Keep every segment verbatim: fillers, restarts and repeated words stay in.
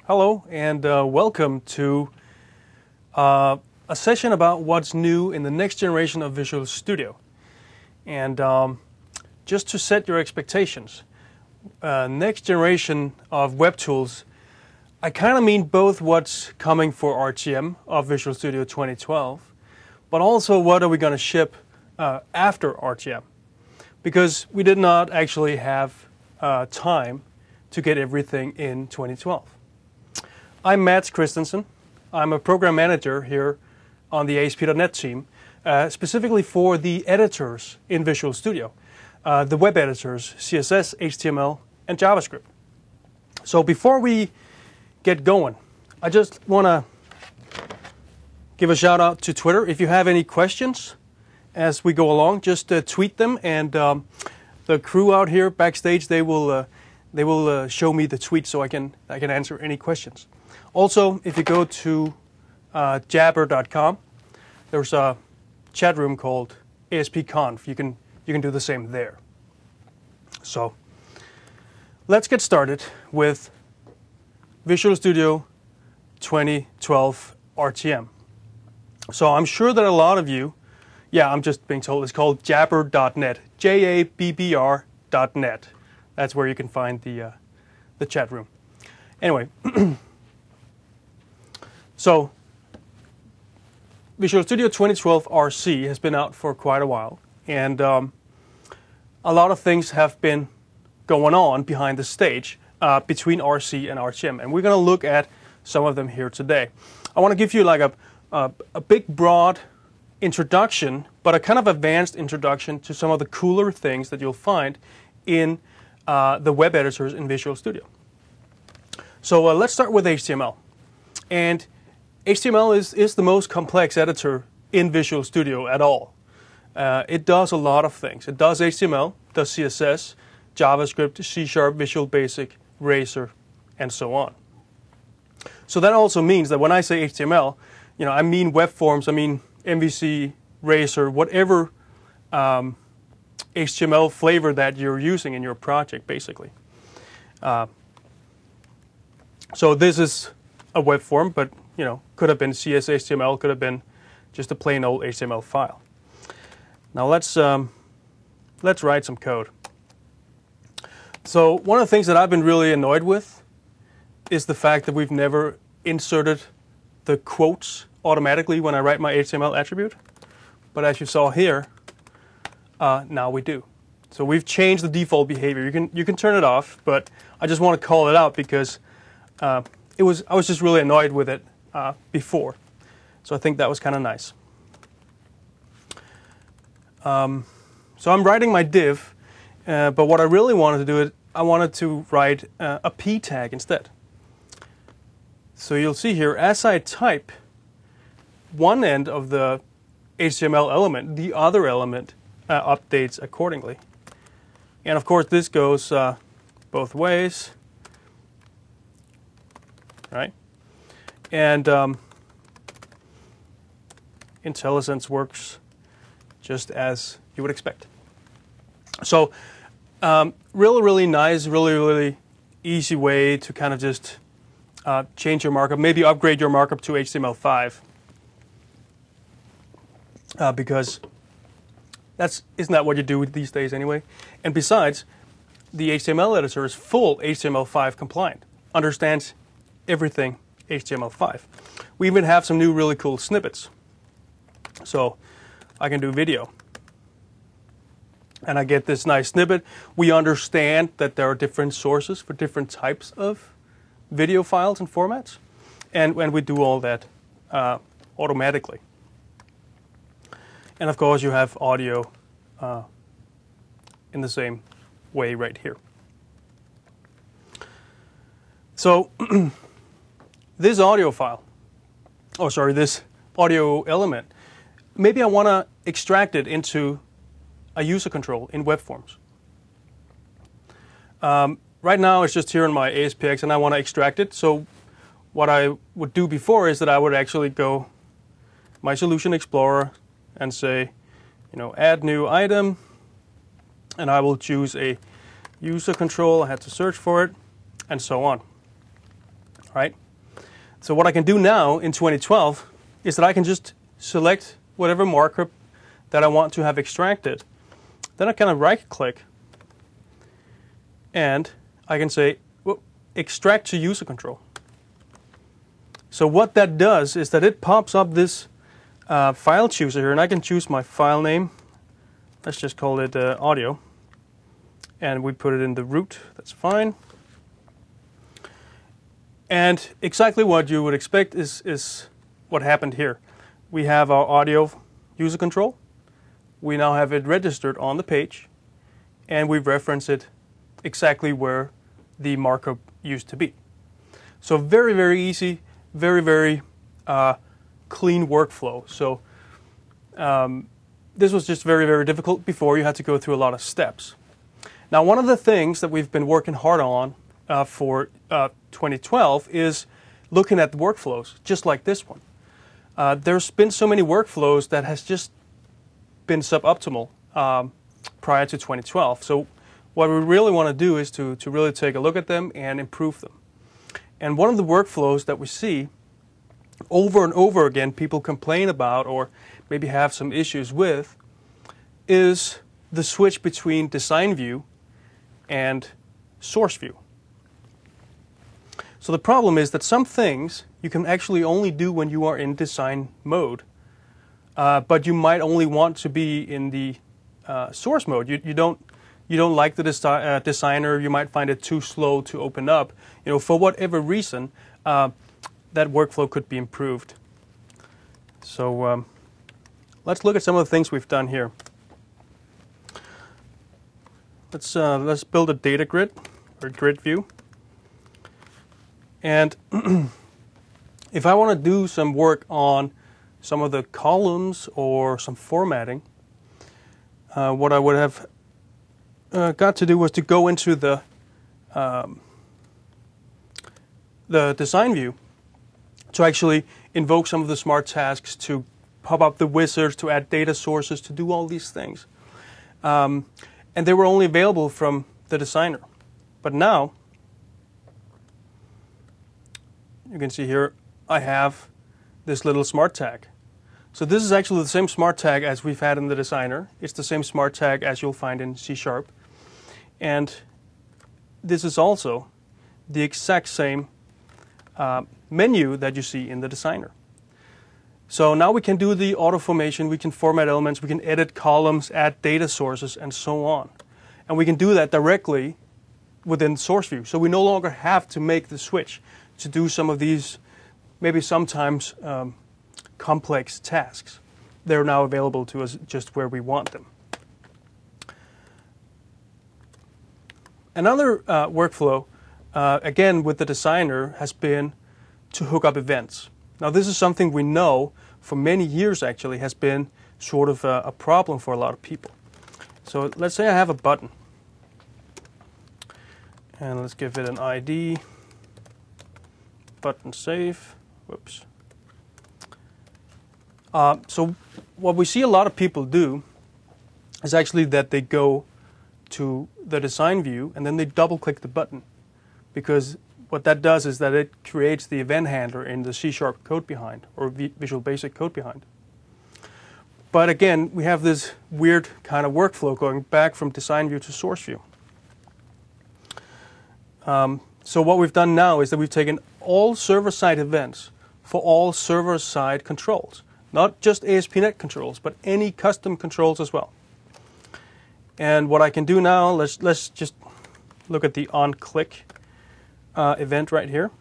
Hello and uh, welcome to uh, a session about what's new in the next generation of Visual Studio. And um, just to set your expectations, uh, next generation of web tools, I kind of mean both what's coming for R T M of Visual Studio twenty twelve, but also what are we going to ship uh, after R T M. Because we did not actually have uh, time to get everything in twenty twelve. I'm Mats Christensen. I'm a program manager here on the A S P dot net team, uh, specifically for the editors in Visual Studio, uh, the web editors, C S S, H T M L, and JavaScript. So before we get going, I just want to give a shout out to Twitter. If you have any questions as we go along, just uh, tweet them, and um, the crew out here backstage, they will uh, they will uh, show me the tweet so I can I can answer any questions. Also, if you go to uh, jabber dot com, there's a chat room called A S P Conf. You can you can do the same there. So let's get started with Visual Studio twenty twelve R T M. So I'm sure that a lot of you, yeah, I'm just being told it's called jabber dot net, J A B B R dot net. That's where you can find the uh, the chat room. Anyway. So, Visual Studio twenty twelve R C has been out for quite a while, and um, a lot of things have been going on behind the stage uh, between R C and R T M, and we're going to look at some of them here today. I want to give you like a, a, a big, broad introduction, but a kind of advanced introduction to some of the cooler things that you'll find in uh, the web editors in Visual Studio. So uh, let's start with H T M L. And H T M L is, is the most complex editor in Visual Studio at all. Uh, it does a lot of things. It does H T M L, does C S S, JavaScript, C Sharp, Visual Basic, Razor, and so on. So that also means that when I say H T M L, you know, I mean web forms, I mean M V C, Razor, whatever um, H T M L flavor that you're using in your project, basically. Uh, so this is a web form, but you know, could have been C S H T M L, could have been just a plain old H T M L file. Now let's um, let's write some code. So one of the things that I've been really annoyed with is the fact that we've never inserted the quotes automatically when I write my H T M L attribute. But as you saw here, uh, now we do. So we've changed the default behavior. You can you can turn it off, but I just want to call it out because uh, it was I was just really annoyed with it uh, before. So I think that was kind of nice. Um, so I'm writing my div, uh, but what I really wanted to do is I wanted to write uh, a p tag instead. So you'll see here, as I type one end of the H T M L element, the other element uh, updates accordingly. And of course, this goes uh, both ways, right? And um, IntelliSense works just as you would expect. So um, really, really nice, really, really easy way to kind of just uh, change your markup, maybe upgrade your markup to H T M L five. Uh, because that's, isn't that what you do these days anyway? And besides, the H T M L editor is full H T M L five compliant, understands everything H T M L five. We even have some new really cool snippets. So I can do video. And I get this nice snippet. We understand that there are different sources for different types of video files and formats. And, and we do all that uh, automatically. And of course you have audio uh, in the same way right here. So this audio file, oh sorry, this audio element, maybe I want to extract it into a user control in web forms. Um, right now it's just here in my A S P X and I want to extract it. So what I would do before is that I would actually go my Solution Explorer and say, you know, add new item, and I will choose a user control. I had to search for it, and so on. right? So what I can do now in twenty twelve is that I can just select whatever markup that I want to have extracted. Then I kind of right-click, and I can say, well, extract to user control. So what that does is that it pops up this uh, file chooser here, and I can choose my file name. Let's just call it uh, audio. And we put it in the root. That's fine. And exactly what you would expect is, is what happened here. We have our audio user control. We now have it registered on the page, and we reference it exactly where the markup used to be. So very, very easy, very, very uh, clean workflow. So um, this was just very, very difficult before. You had to go through a lot of steps. Now, one of the things that we've been working hard on uh, for uh, twenty twelve is looking at the workflows, just like this one. Uh, there's been so many workflows that has just been suboptimal um, prior to twenty twelve. So what we really want to do is to, to really take a look at them and improve them. And one of the workflows that we see over and over again people complain about or maybe have some issues with is the switch between design view and source view. So the problem is that some things you can actually only do when you are in design mode, uh, but you might only want to be in the uh, source mode. You, you don't you don't like the desi uh, designer. You might find it too slow to open up. You know, for whatever reason, uh, that workflow could be improved. So um, let's look at some of the things we've done here. Let's uh, let's build a data grid or grid view. And if I want to do some work on some of the columns or some formatting, uh, what I would have uh, got to do was to go into the um, the design view to actually invoke some of the smart tasks, to pop up the wizards, to add data sources, to do all these things. Um, and they were only available from the designer. But now, you can see here, I have this little smart tag. So this is actually the same smart tag as we've had in the designer. It's the same smart tag as you'll find in C Sharp. And this is also the exact same uh, menu that you see in the designer. So now we can do the auto formation, we can format elements, we can edit columns, add data sources, and so on. And we can do that directly within source view. So we no longer have to make the switch to do some of these, maybe sometimes um, complex tasks. They're now available to us just where we want them. Another uh, workflow, uh, again with the designer, has been to hook up events. Now this is something we know for many years actually has been sort of a, a problem for a lot of people. So let's say I have a button. And let's give it an I D. Button save. Whoops. Uh, so what we see a lot of people do is actually that they go to the design view and then they double click the button, because what that does is that it creates the event handler in the C Sharp code behind, or Visual Basic code behind. But again, we have this weird kind of workflow going back from design view to source view. Um, so what we've done now is that we've taken all server-side events for all server-side controls, not just A S P dot net controls, but any custom controls as well. And what I can do now, let's let's just look at the on-click uh, event right here.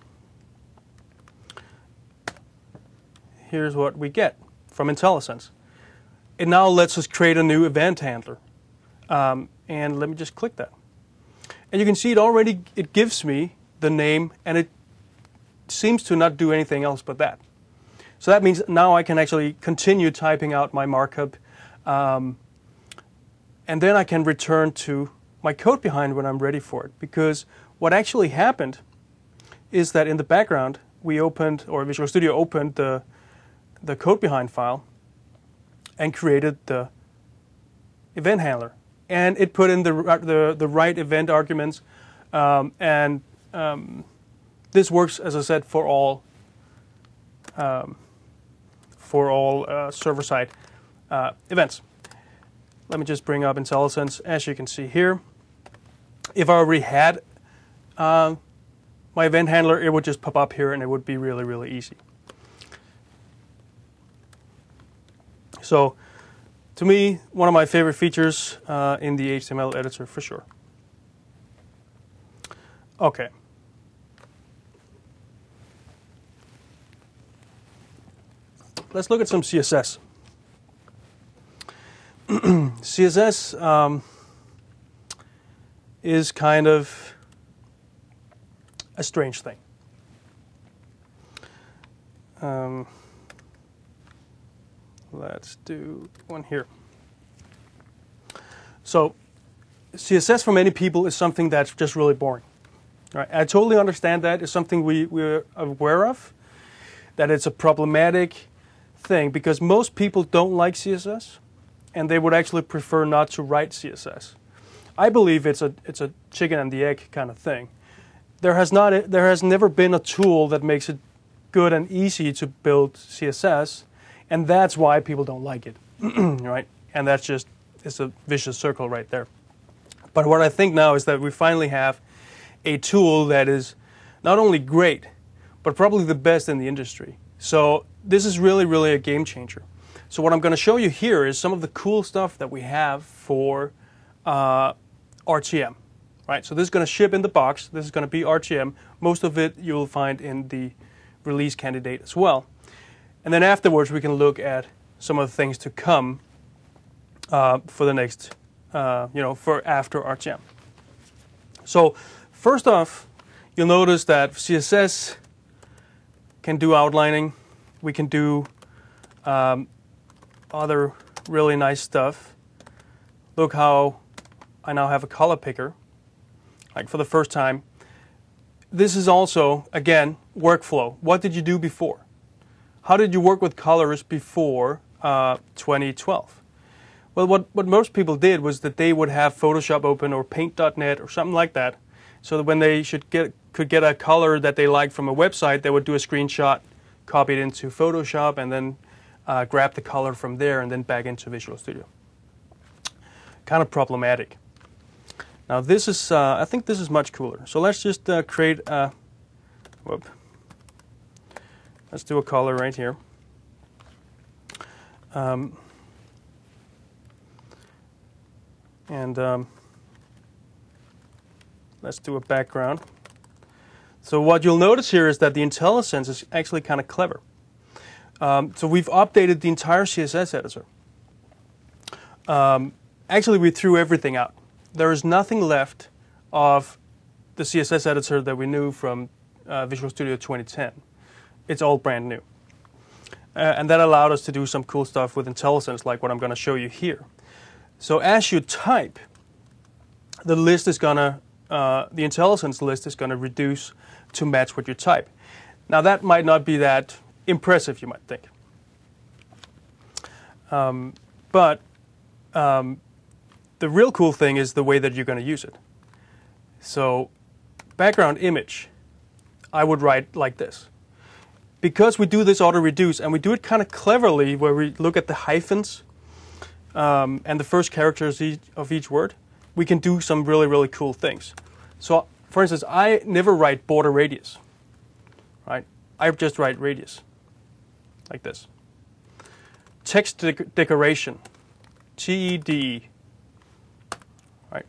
Here's what we get from IntelliSense. It now lets us create a new event handler. Um, and let me just click that. And you can see it already, it gives me the name, and it seems to not do anything else but that. So that means now I can actually continue typing out my markup, um, and then I can return to my code behind when I'm ready for it. Because what actually happened is that in the background, we opened, or Visual Studio opened the, the code behind file and created the event handler. And it put in the, the, the right event arguments, um, and um, this works, as I said, for all um, for all uh, server-side uh, events. Let me just bring up IntelliSense. As you can see here, if I already had uh, my event handler, it would just pop up here and it would be really, really easy. So, to me, one of my favorite features uh, in the H T M L editor for sure. Okay. Let's look at some C S S. C S S um, is kind of a strange thing. Um, let's do one here. So, C S S for many people is something that's just really boring. Right? I totally understand that. It's something we, we're aware of, that it's a problematic thing because most people don't like C S S and they would actually prefer not to write C S S. I believe it's a it's a chicken and the egg kind of thing. There has not there has never been a tool that makes it good and easy to build C S S, and that's why people don't like it. Right? And that's just it's a vicious circle right there. But what I think now is that we finally have a tool that is not only great, but probably the best in the industry. So this is really, really a game changer. So what I'm going to show you here is some of the cool stuff that we have for uh, R T M. Right? So this is going to ship in the box. This is going to be R T M. Most of it you'll find in the release candidate as well. And then afterwards we can look at some of the things to come uh, for the next, uh, you know, for after R T M. So first off, you'll notice that C S S can do outlining. We can do um, other really nice stuff. Look how I now have a color picker, like for the first time. This is also, again, workflow. What did you do before? How did you work with colors before uh, twenty twelve? Well, what, what most people did was that they would have Photoshop open or Paint dot net or something like that, so that when they should get could get a color that they liked from a website, they would do a screenshot, copy it into Photoshop, and then uh, grab the color from there and then back into Visual Studio. Kind of problematic. Now this is, uh, I think this is much cooler. So let's just uh, create a, whoop. Let's do a color right here. Um, and um, let's do a background. So what you'll notice here is that the IntelliSense is actually kind of clever. Um, so we've updated the entire C S S editor. Um, actually, we threw everything out. There is nothing left of the C S S editor that we knew from uh, Visual Studio twenty ten. It's all brand new. Uh, and that allowed us to do some cool stuff with IntelliSense, like what I'm going to show you here. So as you type, the list is going to, uh, the IntelliSense list is going to reduce to match what you type. Now that might not be that impressive, you might think. Um, but um, the real cool thing is the way that you're going to use it. So background image, I would write like this. Because we do this auto-reduce, and we do it kind of cleverly, where we look at the hyphens um, and the first characters of each word, we can do some really, really cool things. So, for instance, I never write border radius, right? I just write radius, like this. Text de decoration, T E D E, right?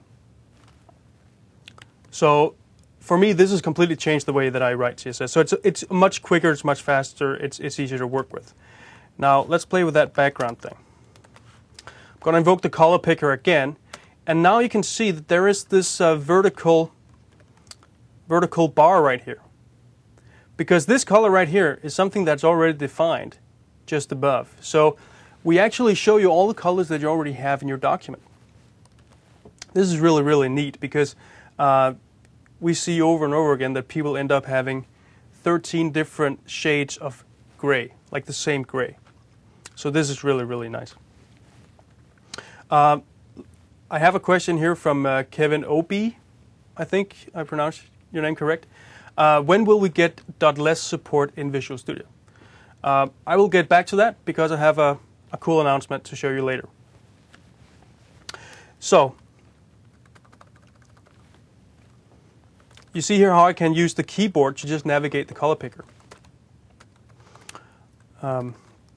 So, for me, this has completely changed the way that I write C S S. So it's it's much quicker, it's much faster, it's it's easier to work with. Now let's play with that background thing. I'm going to invoke the color picker again, and now you can see that there is this uh, vertical vertical bar right here. Because this color right here is something that's already defined just above. So we actually show you all the colors that you already have in your document. This is really, really neat because uh, we see over and over again that people end up having thirteen different shades of gray, like the same gray. So this is really, really nice. Uh, I have a question here from uh, Kevin Opie. I think I pronounced your name correct. Uh, when will we get .less support in Visual Studio? Uh, I will get back to that because I have a, a cool announcement to show you later. So, you see here how I can use the keyboard to just navigate the color picker. Um,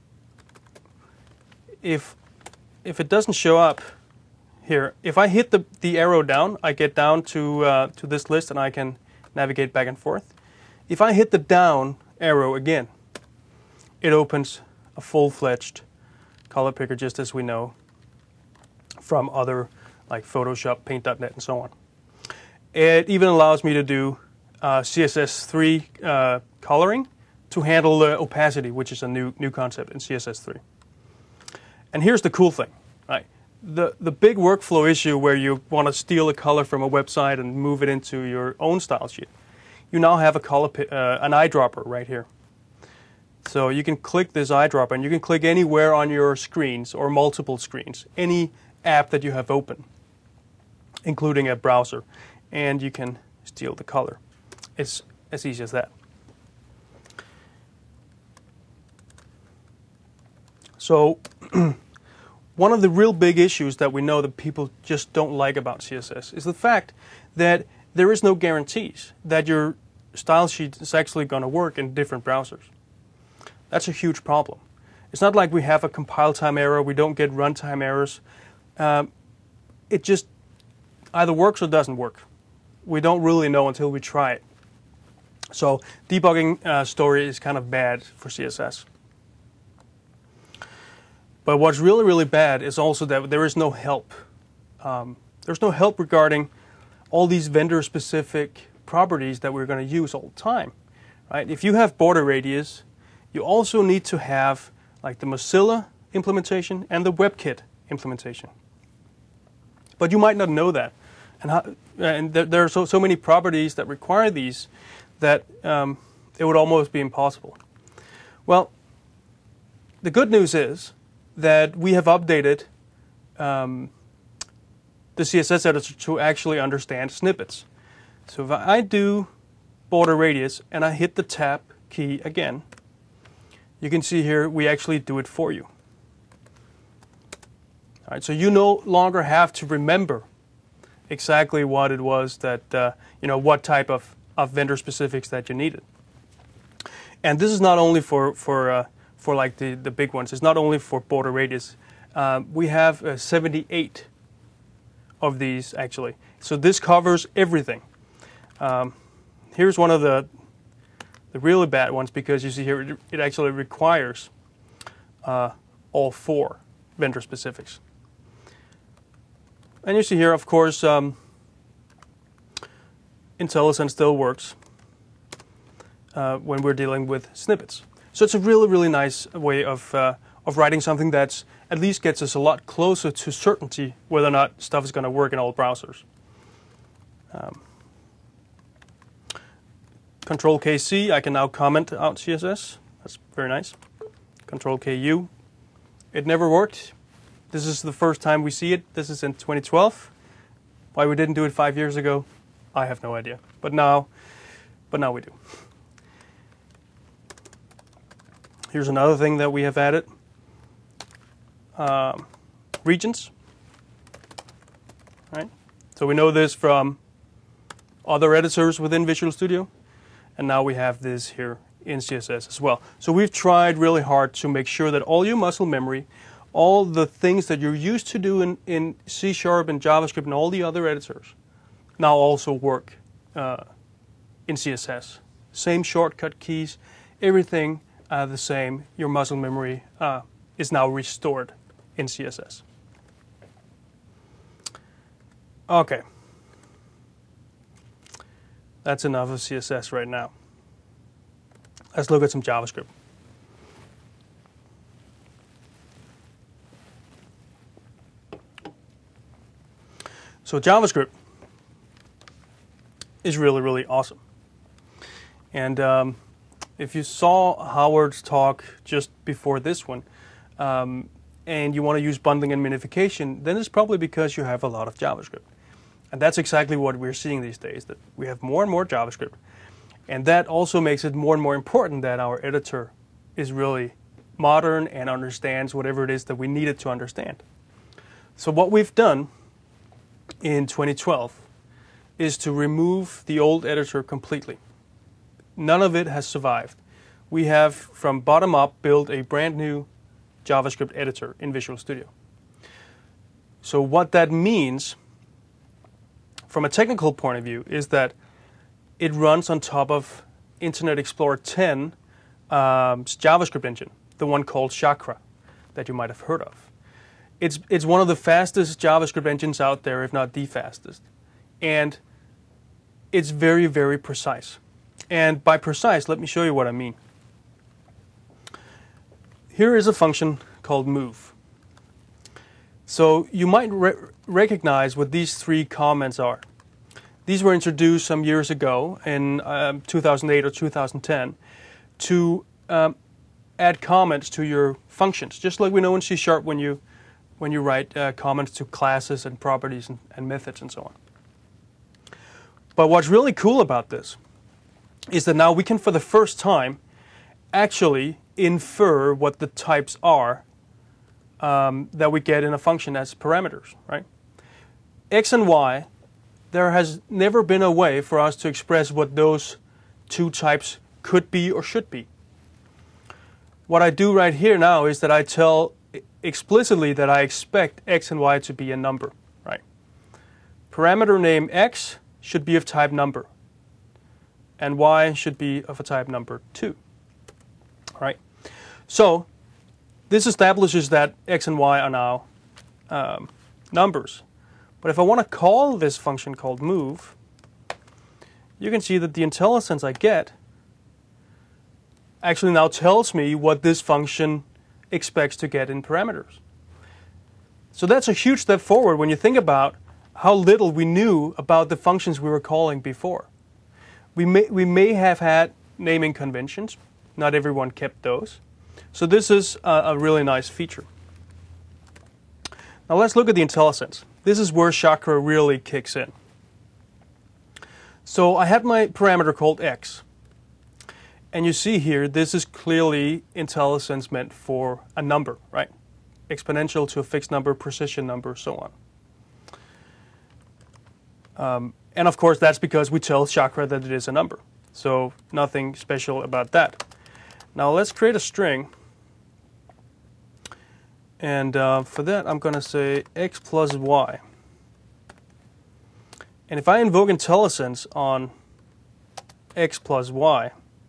if, if it doesn't show up here, if I hit the, the arrow down, I get down to, uh, to this list and I can navigate back and forth. If I hit the down arrow again, it opens a full-fledged color picker, just as we know from other like Photoshop, Paint dot net, and so on. It even allows me to do uh, C S S three uh, coloring to handle the opacity, which is a new new concept in C S S three. And here's the cool thing, right? The the big workflow issue where you want to steal a color from a website and move it into your own style sheet. You now have a color uh, an eyedropper right here. So you can click this eyedropper, and you can click anywhere on your screens or multiple screens, any app that you have open, including a browser, and you can steal the color. It's as easy as that. So one of the real big issues that we know that people just don't like about C S S is the fact that there is no guarantees that your style sheet is actually going to work in different browsers. That's a huge problem. It's not like we have a compile time error, we don't get runtime errors. Um, it just either works or doesn't work. We don't really know until we try it. So debugging uh, story is kind of bad for C S S. But what's really, really bad is also that there is no help. Um, there's no help regarding all these vendor-specific properties that we're going to use all the time. Right? If you have border radius, you also need to have like the Mozilla implementation and the WebKit implementation. But you might not know that. And, how, and there, there are so, so many properties that require these that um, it would almost be impossible. Well, the good news is that we have updated um, the C S S editor to actually understand snippets. So if I do border radius and I hit the tab key again, you can see here we actually do it for you. All right, so you no longer have to remember exactly what it was that, uh, you know, what type of, of vendor specifics that you needed. And this is not only for, for, uh, for like the, the big ones, it's not only for border radius. Um, we have uh, seventy-eight of these actually. So this covers everything. Um, here's one of the the really bad ones, because you see here it, it actually requires uh, all four vendor specifics. And you see here, of course, um, IntelliSense still works uh, when we're dealing with snippets. So it's a really, really nice way of uh, of writing something that's at least gets us a lot closer to certainty whether or not stuff is going to work in all browsers. Um, Control K C, I can now comment out C S S. That's very nice. Control K U, it never worked. This is the first time we see it. This is in twenty twelve. Why we didn't do it five years ago, I have no idea. But now, but now we do. Here's another thing that we have added. Um, regions. Right. So we know this from other editors within Visual Studio, and now we have this here in C S S as well. So we've tried really hard to make sure that all your muscle memory, all the things that you're used to do in, in C Sharp and JavaScript and all the other editors now also work uh, in C S S. Same shortcut keys, everything uh, the same. Your muscle memory uh, is now restored in C S S. Okay. That's enough of C S S right now. Let's look at some JavaScript. So JavaScript is really, really awesome. And um, if you saw Howard's talk just before this one, um, and you want to use bundling and minification, then it's probably because you have a lot of JavaScript. And that's exactly what we're seeing these days, that we have more and more JavaScript. And that also makes it more and more important that our editor is really modern and understands whatever it is that we need it to understand. So what we've done in twenty twelve is to remove the old editor completely. None of it has survived. We have, from bottom up, built a brand new JavaScript editor in Visual Studio. So what that means, from a technical point of view, is that it runs on top of Internet Explorer ten um, JavaScript engine, the one called Chakra, that you might have heard of. It's, it's one of the fastest JavaScript engines out there, if not the fastest. And it's very, very precise. And by precise, let me show you what I mean. Here is a function called move. So you might re recognize what these three comments are. These were introduced some years ago in um, two thousand eight or two thousand ten to um, add comments to your functions, just like we know in C Sharp when you when you write uh, comments to classes and properties and, and methods and so on. But what's really cool about this is that now we can, for the first time, actually infer what the types are um, that we get in a function as parameters, right? X and Y, there has never been a way for us to express what those two types could be or should be. What I do right here now is that I tell explicitly that I expect X and Y to be a number, right? Parameter name X should be of type number, and Y should be of a type number two. All right. So this establishes that X and Y are now um, numbers. But if I want to call this function called move, you can see that the IntelliSense I get actually now tells me what this function expects to get in parameters. So that's a huge step forward when you think about how little we knew about the functions we were calling before. We may, we may have had naming conventions. Not everyone kept those. So this is a, a really nice feature. Now let's look at the IntelliSense. This is where Chakra really kicks in. So I had my parameter called X. And you see here, this is clearly IntelliSense meant for a number, right? Exponential to a fixed number, precision number, so on. Um, and of course, that's because we tell Chakra that it is a number. So nothing special about that. Now let's create a string. And uh, for that, I'm going to say X plus Y. And if I invoke IntelliSense on X plus Y,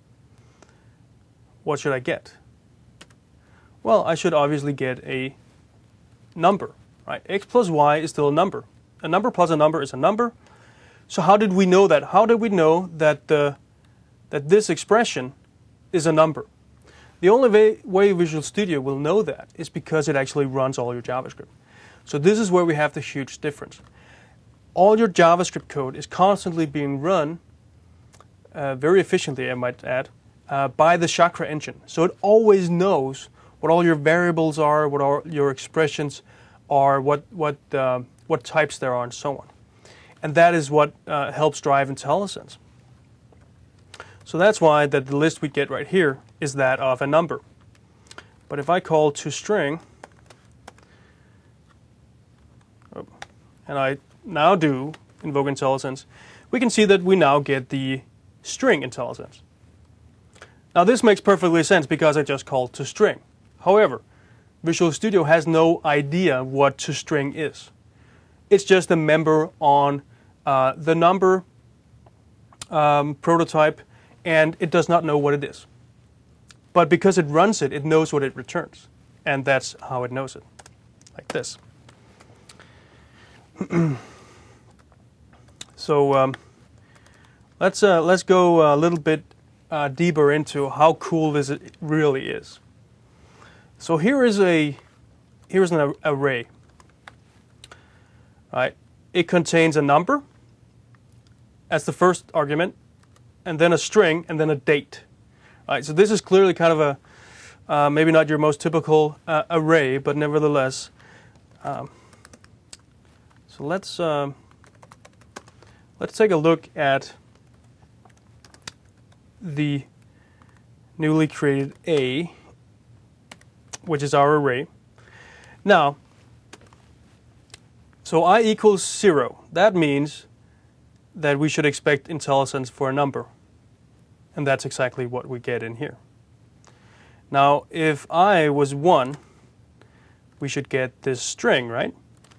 what should I get? Well, I should obviously get a number, right? X plus Y is still a number. A number plus a number is a number. So how did we know that? How did we know that the that this expression is a number? The only way, way Visual Studio will know that is because it actually runs all your JavaScript. So this is where we have the huge difference. All your JavaScript code is constantly being run uh, very efficiently, I might add, uh, by the Chakra engine. So it always knows what all your variables are, what all your expressions are, what what uh, what types there are, and so on. And that is what uh, helps drive IntelliSense. So that's why that the list we get right here is that of a number. But if I call toString, and I now do invoke IntelliSense, we can see that we now get the string IntelliSense. Now this makes perfectly sense because I just called toString. However, Visual Studio has no idea what toString is. It's just a member on uh, the number um, prototype, and it does not know what it is. But because it runs it, it knows what it returns. And that's how it knows it, like this. So um, let's, uh, let's go a little bit uh, deeper into how cool this really is. So here is a here's an array. Right? It contains a number as the first argument, and then a string, and then a date. Right? So this is clearly kind of a uh, maybe not your most typical uh, array, but nevertheless. Um, so let's uh, let's take a look at the newly created A, which is our array. Now, so I equals zero. That means that we should expect IntelliSense for a number. And that's exactly what we get in here. Now, if I was one, we should get this string, right?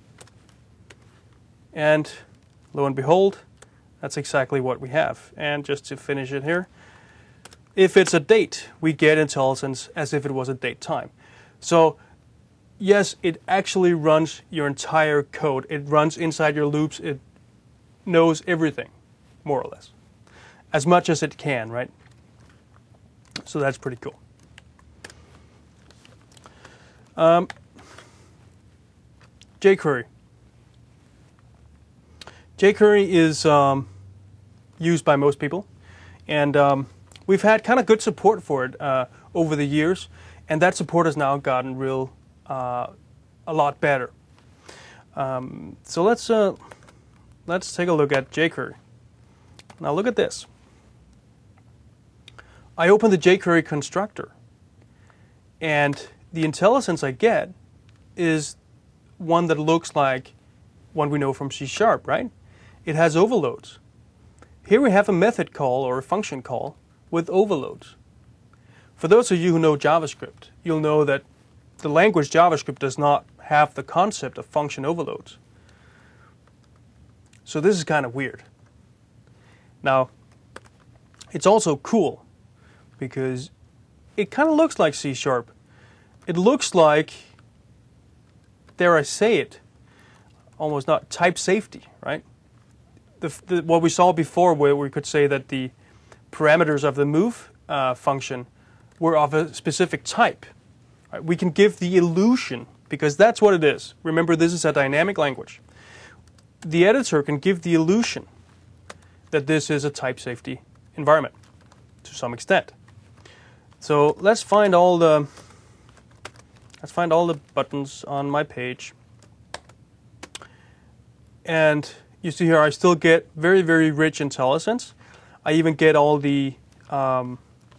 And lo and behold, that's exactly what we have. And just to finish it here, if it's a date, we get IntelliSense as if it was a date time. So yes, it actually runs your entire code. It runs inside your loops. It knows everything, more or less, as much as it can, right? So that's pretty cool. Um, jQuery. jQuery is um, used by most people, and um, we've had kind of good support for it uh, over the years, and that support has now gotten real uh, a lot better. Um, so let's uh, let's take a look at jQuery. Now look at this. I open the jQuery constructor, and the IntelliSense I get is one that looks like one we know from C sharp, right? It has overloads. Here we have a method call or a function call with overloads. For those of you who know JavaScript, you'll know that the language JavaScript does not have the concept of function overloads. So this is kind of weird. Now, it's also cool because it kind of looks like C sharp. It looks like, dare I say it, almost not type safety, right? The, the, what we saw before, where we could say that the parameters of the move uh, function were of a specific type. Right? We can give the illusion, because that's what it is. Remember, this is a dynamic language. The editor can give the illusion that this is a type safety environment to some extent. So let's find all the let's find all the buttons on my page. And you see here, I still get very, very rich IntelliSense. I even get all the um,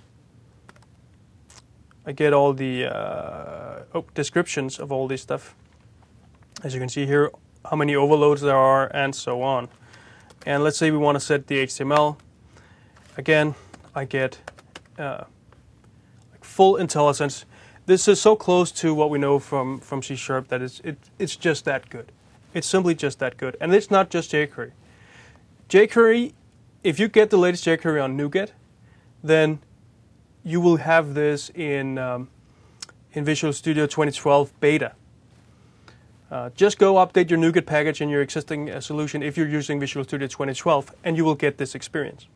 I get all the uh, oh, descriptions of all this stuff. As you can see here, how many overloads there are, and so on. And let's say we want to set the H T M L. Again, I get uh, like full IntelliSense. This is so close to what we know from, from C sharp that it's, it, it's just that good. It's simply just that good. And it's not just jQuery. jQuery, if you get the latest jQuery on NuGet, then you will have this in, um, in Visual Studio twenty twelve beta. Uh, just go update your NuGet package in your existing uh, solution if you're using Visual Studio twenty twelve, and you will get this experience.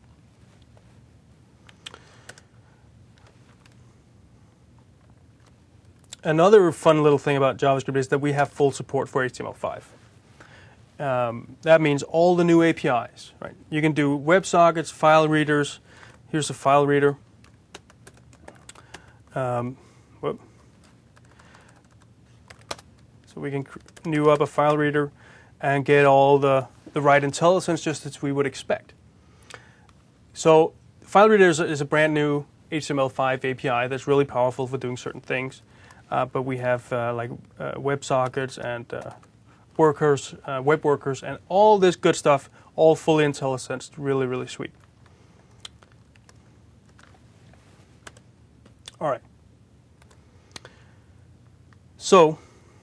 Another fun little thing about JavaScript is that we have full support for H T M L five. Um, that means all the new A P Is. Right? You can do WebSockets, file readers. Here's a file reader. Um, whoop. So we can new up a file reader and get all the, the right IntelliSense just as we would expect. So file reader is a, is a brand new H T M L five A P I that's really powerful for doing certain things. Uh, but we have uh, like uh, WebSockets and uh, workers, uh, web workers, and all this good stuff, all fully IntelliSense. Really, really sweet. All right. So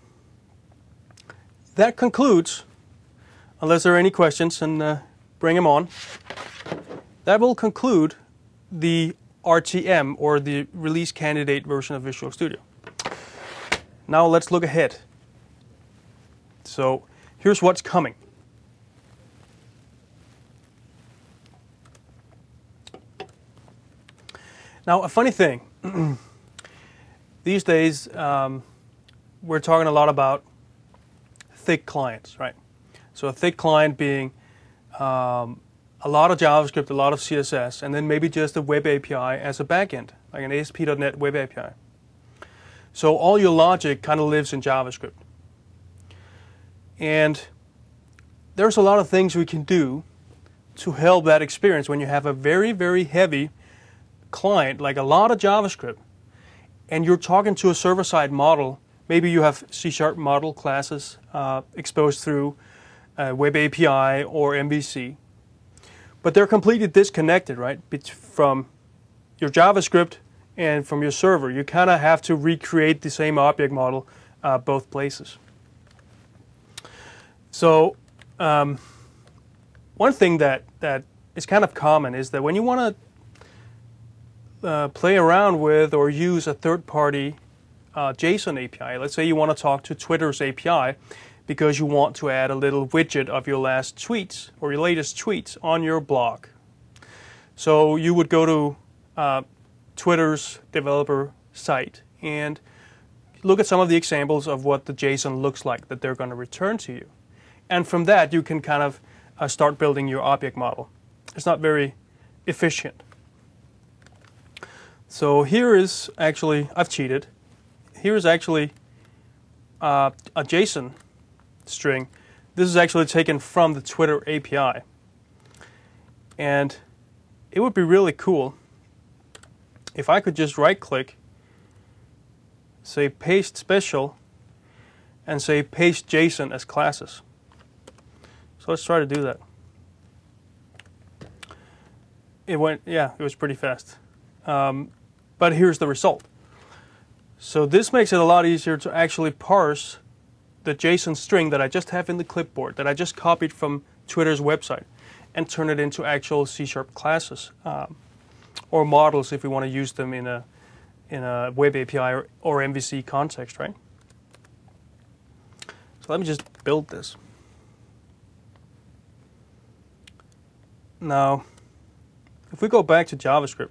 that concludes, unless there are any questions, and uh, bring them on. That will conclude the R T M, or the release candidate version of Visual Studio. Now let's look ahead. So here's what's coming. Now, a funny thing, these days um, we're talking a lot about thick clients, right? So a thick client being um, a lot of JavaScript, a lot of C S S, and then maybe just a web A P I as a backend, like an A S P dot net web A P I. So all your logic kind of lives in JavaScript. And there's a lot of things we can do to help that experience when you have a very, very heavy client, like a lot of JavaScript, and you're talking to a server-side model, maybe you have C Sharp model classes uh, exposed through uh, Web A P I or M V C, but they're completely disconnected, right, from your JavaScript and from your server. You kind of have to recreate the same object model uh, both places. So um, one thing that, that is kind of common is that when you want to uh, play around with or use a third-party uh, JSON A P I, let's say you want to talk to Twitter's A P I because you want to add a little widget of your last tweets or your latest tweets on your blog. So you would go to uh, Twitter's developer site and look at some of the examples of what the JSON looks like that they're going to return to you. And from that, you can kind of uh, start building your object model. It's not very efficient. So here is actually, I've cheated. Here is actually uh, a JSON string. This is actually taken from the Twitter A P I. And it would be really cool if I could just right-click, say paste special, and say paste JSON as classes. So let's try to do that. It went, yeah, it was pretty fast. Um, but here's the result. So this makes it a lot easier to actually parse the JSON string that I just have in the clipboard, that I just copied from Twitter's website, and turn it into actual C Sharp classes um, or models if we want to use them in a in a Web A P I or, or M V C context, right? So let me just build this. Now, if we go back to JavaScript,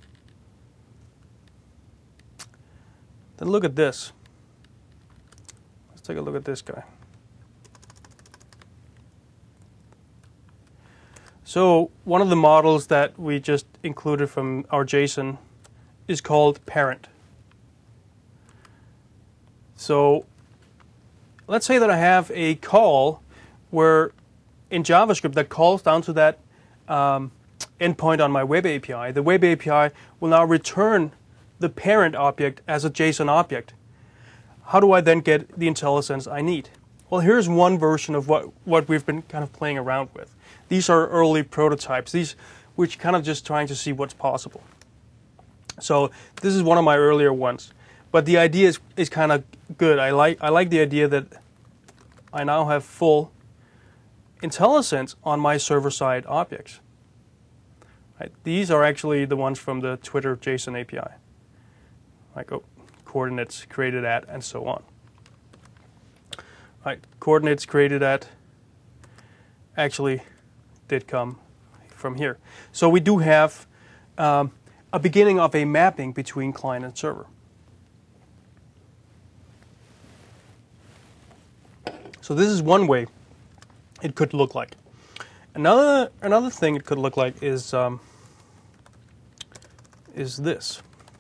then look at this. Let's take a look at this guy. So one of the models that we just included from our JSON is called parent. So let's say that I have a call where in JavaScript that calls down to that um, endpoint on my Web A P I. The Web A P I will now return the parent object as a JSON object. How do I then get the IntelliSense I need? Well, here's one version of what, what we've been kind of playing around with. These are early prototypes. These, we're kind of just trying to see what's possible. So this is one of my earlier ones. But the idea is, is kind of good. I like, I like the idea that I now have full IntelliSense on my server-side objects. Right? These are actually the ones from the Twitter JSON A P I. Like oh, coordinates created at, and so on. Right? Coordinates created at actually did come from here. So we do have um, a beginning of a mapping between client and server. So this is one way it could look like. Another another thing it could look like is um, is this.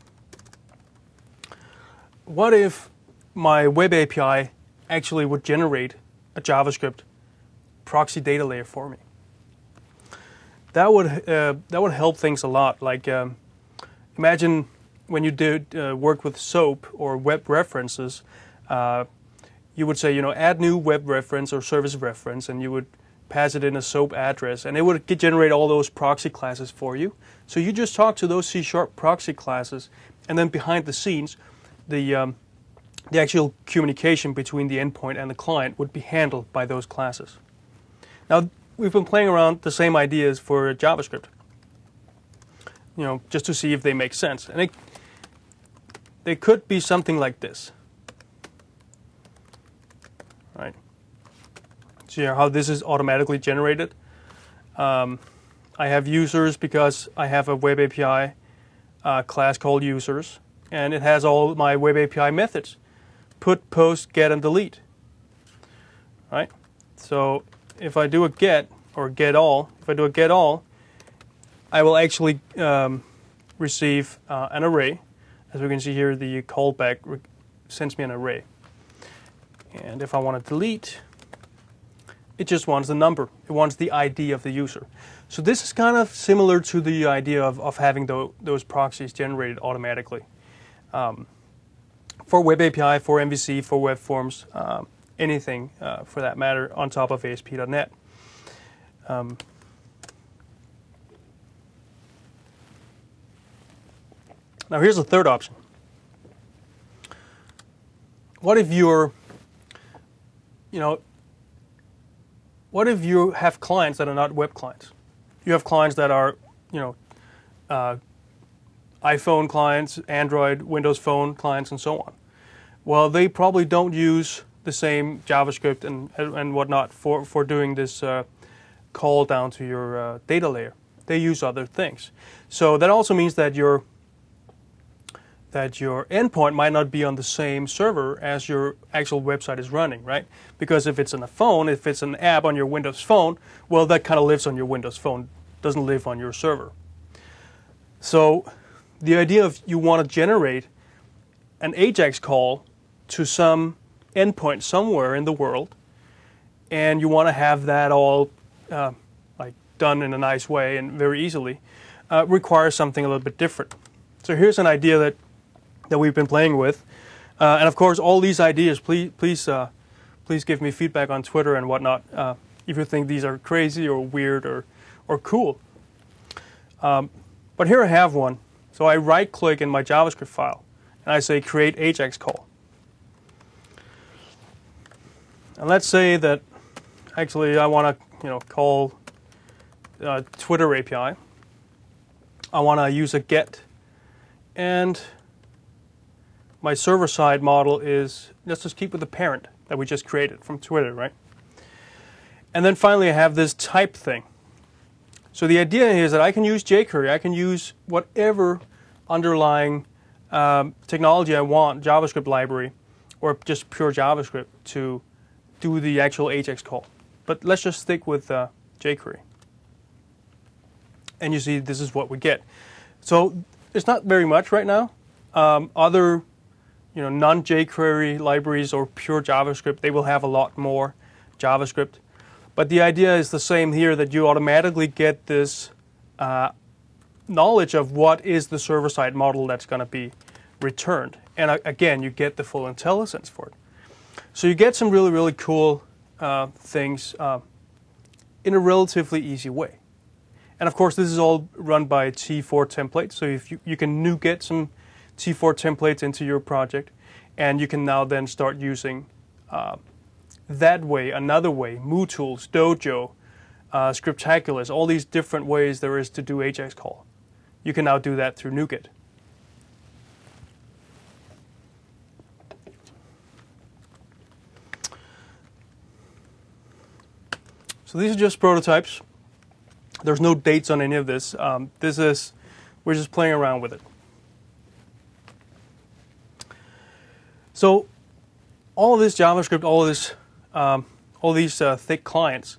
What if my Web A P I actually would generate a JavaScript proxy data layer for me? That would uh, that would help things a lot. Like um, imagine when you did uh, work with SOAP or web references, uh, you would say, you know, add new web reference or service reference, and you would pass it in a SOAP address, and it would generate all those proxy classes for you. So you just talk to those C Sharp proxy classes, and then behind the scenes, the um, the actual communication between the endpoint and the client would be handled by those classes. Now, we've been playing around the same ideas for JavaScript, you know, just to see if they make sense. And it, they could be something like this. Right? See how this is automatically generated? Um, I have users because I have a Web A P I uh, class called users, and it has all my Web A P I methods: put, post, get, and delete. Right? So if I do a get or get all, if I do a get all, I will actually um, receive uh, an array. As we can see here, the callback sends me an array. And if I want to delete, it just wants the number. It wants the I D of the user. So this is kind of similar to the idea of, of having the, those proxies generated automatically. Um, for Web A P I, for M V C, for web forms, um, anything uh, for that matter on top of A S P dot net. Um, now here's the third option. What if you're, you know, what if you have clients that are not web clients? You have clients that are, you know, uh, iPhone clients, Android, Windows Phone clients, and so on. Well, they probably don't use the same JavaScript and and whatnot for for doing this uh, call down to your uh, data layer. They use other things. So that also means that your that your endpoint might not be on the same server as your actual website is running, right? Because if it's on a phone, if it's an app on your Windows Phone, well, that kind of lives on your Windows Phone, doesn't live on your server. So the idea of you want to generate an AJAX call to some endpoint somewhere in the world, and you want to have that all uh, like done in a nice way and very easily, uh, requires something a little bit different. So here's an idea that that we've been playing with, uh, and of course, all these ideas, please, please, uh, please give me feedback on Twitter and whatnot uh, if you think these are crazy or weird or or cool. Um, but here I have one. So I right-click in my JavaScript file, and I say create AJAX call. And let's say that actually I want to, you know, call uh, Twitter A P I. I want to use a get, and my server-side model is, let's just keep with the parent that we just created from Twitter, right? And then finally I have this type thing. So the idea is that I can use jQuery, I can use whatever underlying um, technology I want, JavaScript library, or just pure JavaScript to do the actual AJAX call. But let's just stick with uh, jQuery. And you see this is what we get. So it's not very much right now. Um, other you know, non-jQuery libraries or pure JavaScript, they will have a lot more JavaScript. But the idea is the same here, that you automatically get this uh, knowledge of what is the server-side model that's going to be returned. And uh, again, you get the full IntelliSense for it. So you get some really, really cool uh, things uh, in a relatively easy way. And of course, this is all run by T four templates. So if you, you can NuGet some T four templates into your project, and you can now then start using uh, that way, another way, MooTools, Dojo, uh, Scriptaculous, all these different ways there is to do AJAX call. You can now do that through NuGet. So these are just prototypes. There's no dates on any of this. Um, this is, we're just playing around with it. So all of this JavaScript, all of this, um, all these uh, thick clients,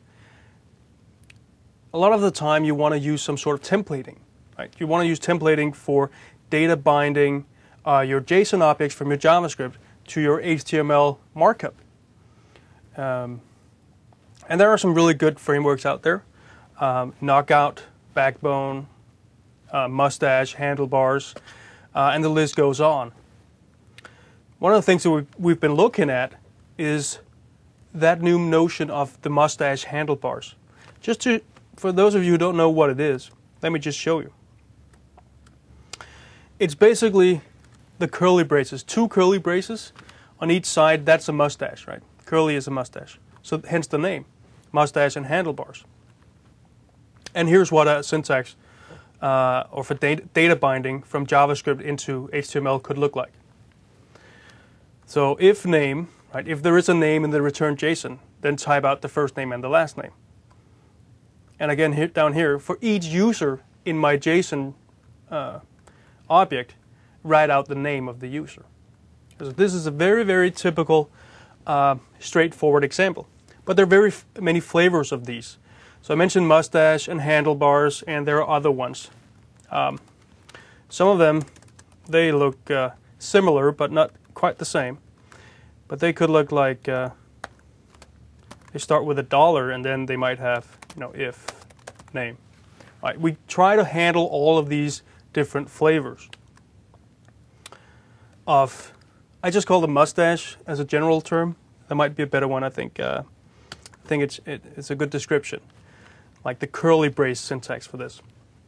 a lot of the time you want to use some sort of templating, right? You want to use templating for data binding uh, your JSON objects from your JavaScript to your H T M L markup. Um, and there are some really good frameworks out there. Um, Knockout, Backbone, uh, Mustache, Handlebars, uh, and the list goes on. One of the things that we've, we've been looking at is that new notion of the mustache handlebars. Just to, for those of you who don't know what it is, let me just show you. It's basically the curly braces, two curly braces on each side. That's a mustache, right? Curly is a mustache. So hence the name, mustache and handlebars. And here's what a syntax uh, or for data, data binding from JavaScript into H T M L could look like. So if name, right, if there is a name in the return JSON, then type out the first name and the last name. And again, here, down here, for each user in my JSON uh, object, write out the name of the user. So this is a very, very typical, uh, straightforward example. But there are very f many flavors of these. So I mentioned mustache and handlebars, and there are other ones. Um, some of them, they look uh, similar, but not quite the same. But they could look like uh, they start with a dollar, and then they might have, you know, if name. Right? We try to handle all of these different flavors of, I just call them mustache as a general term. That might be a better one, I think. Uh, I think it's, it, it's a good description. Like the curly brace syntax for this.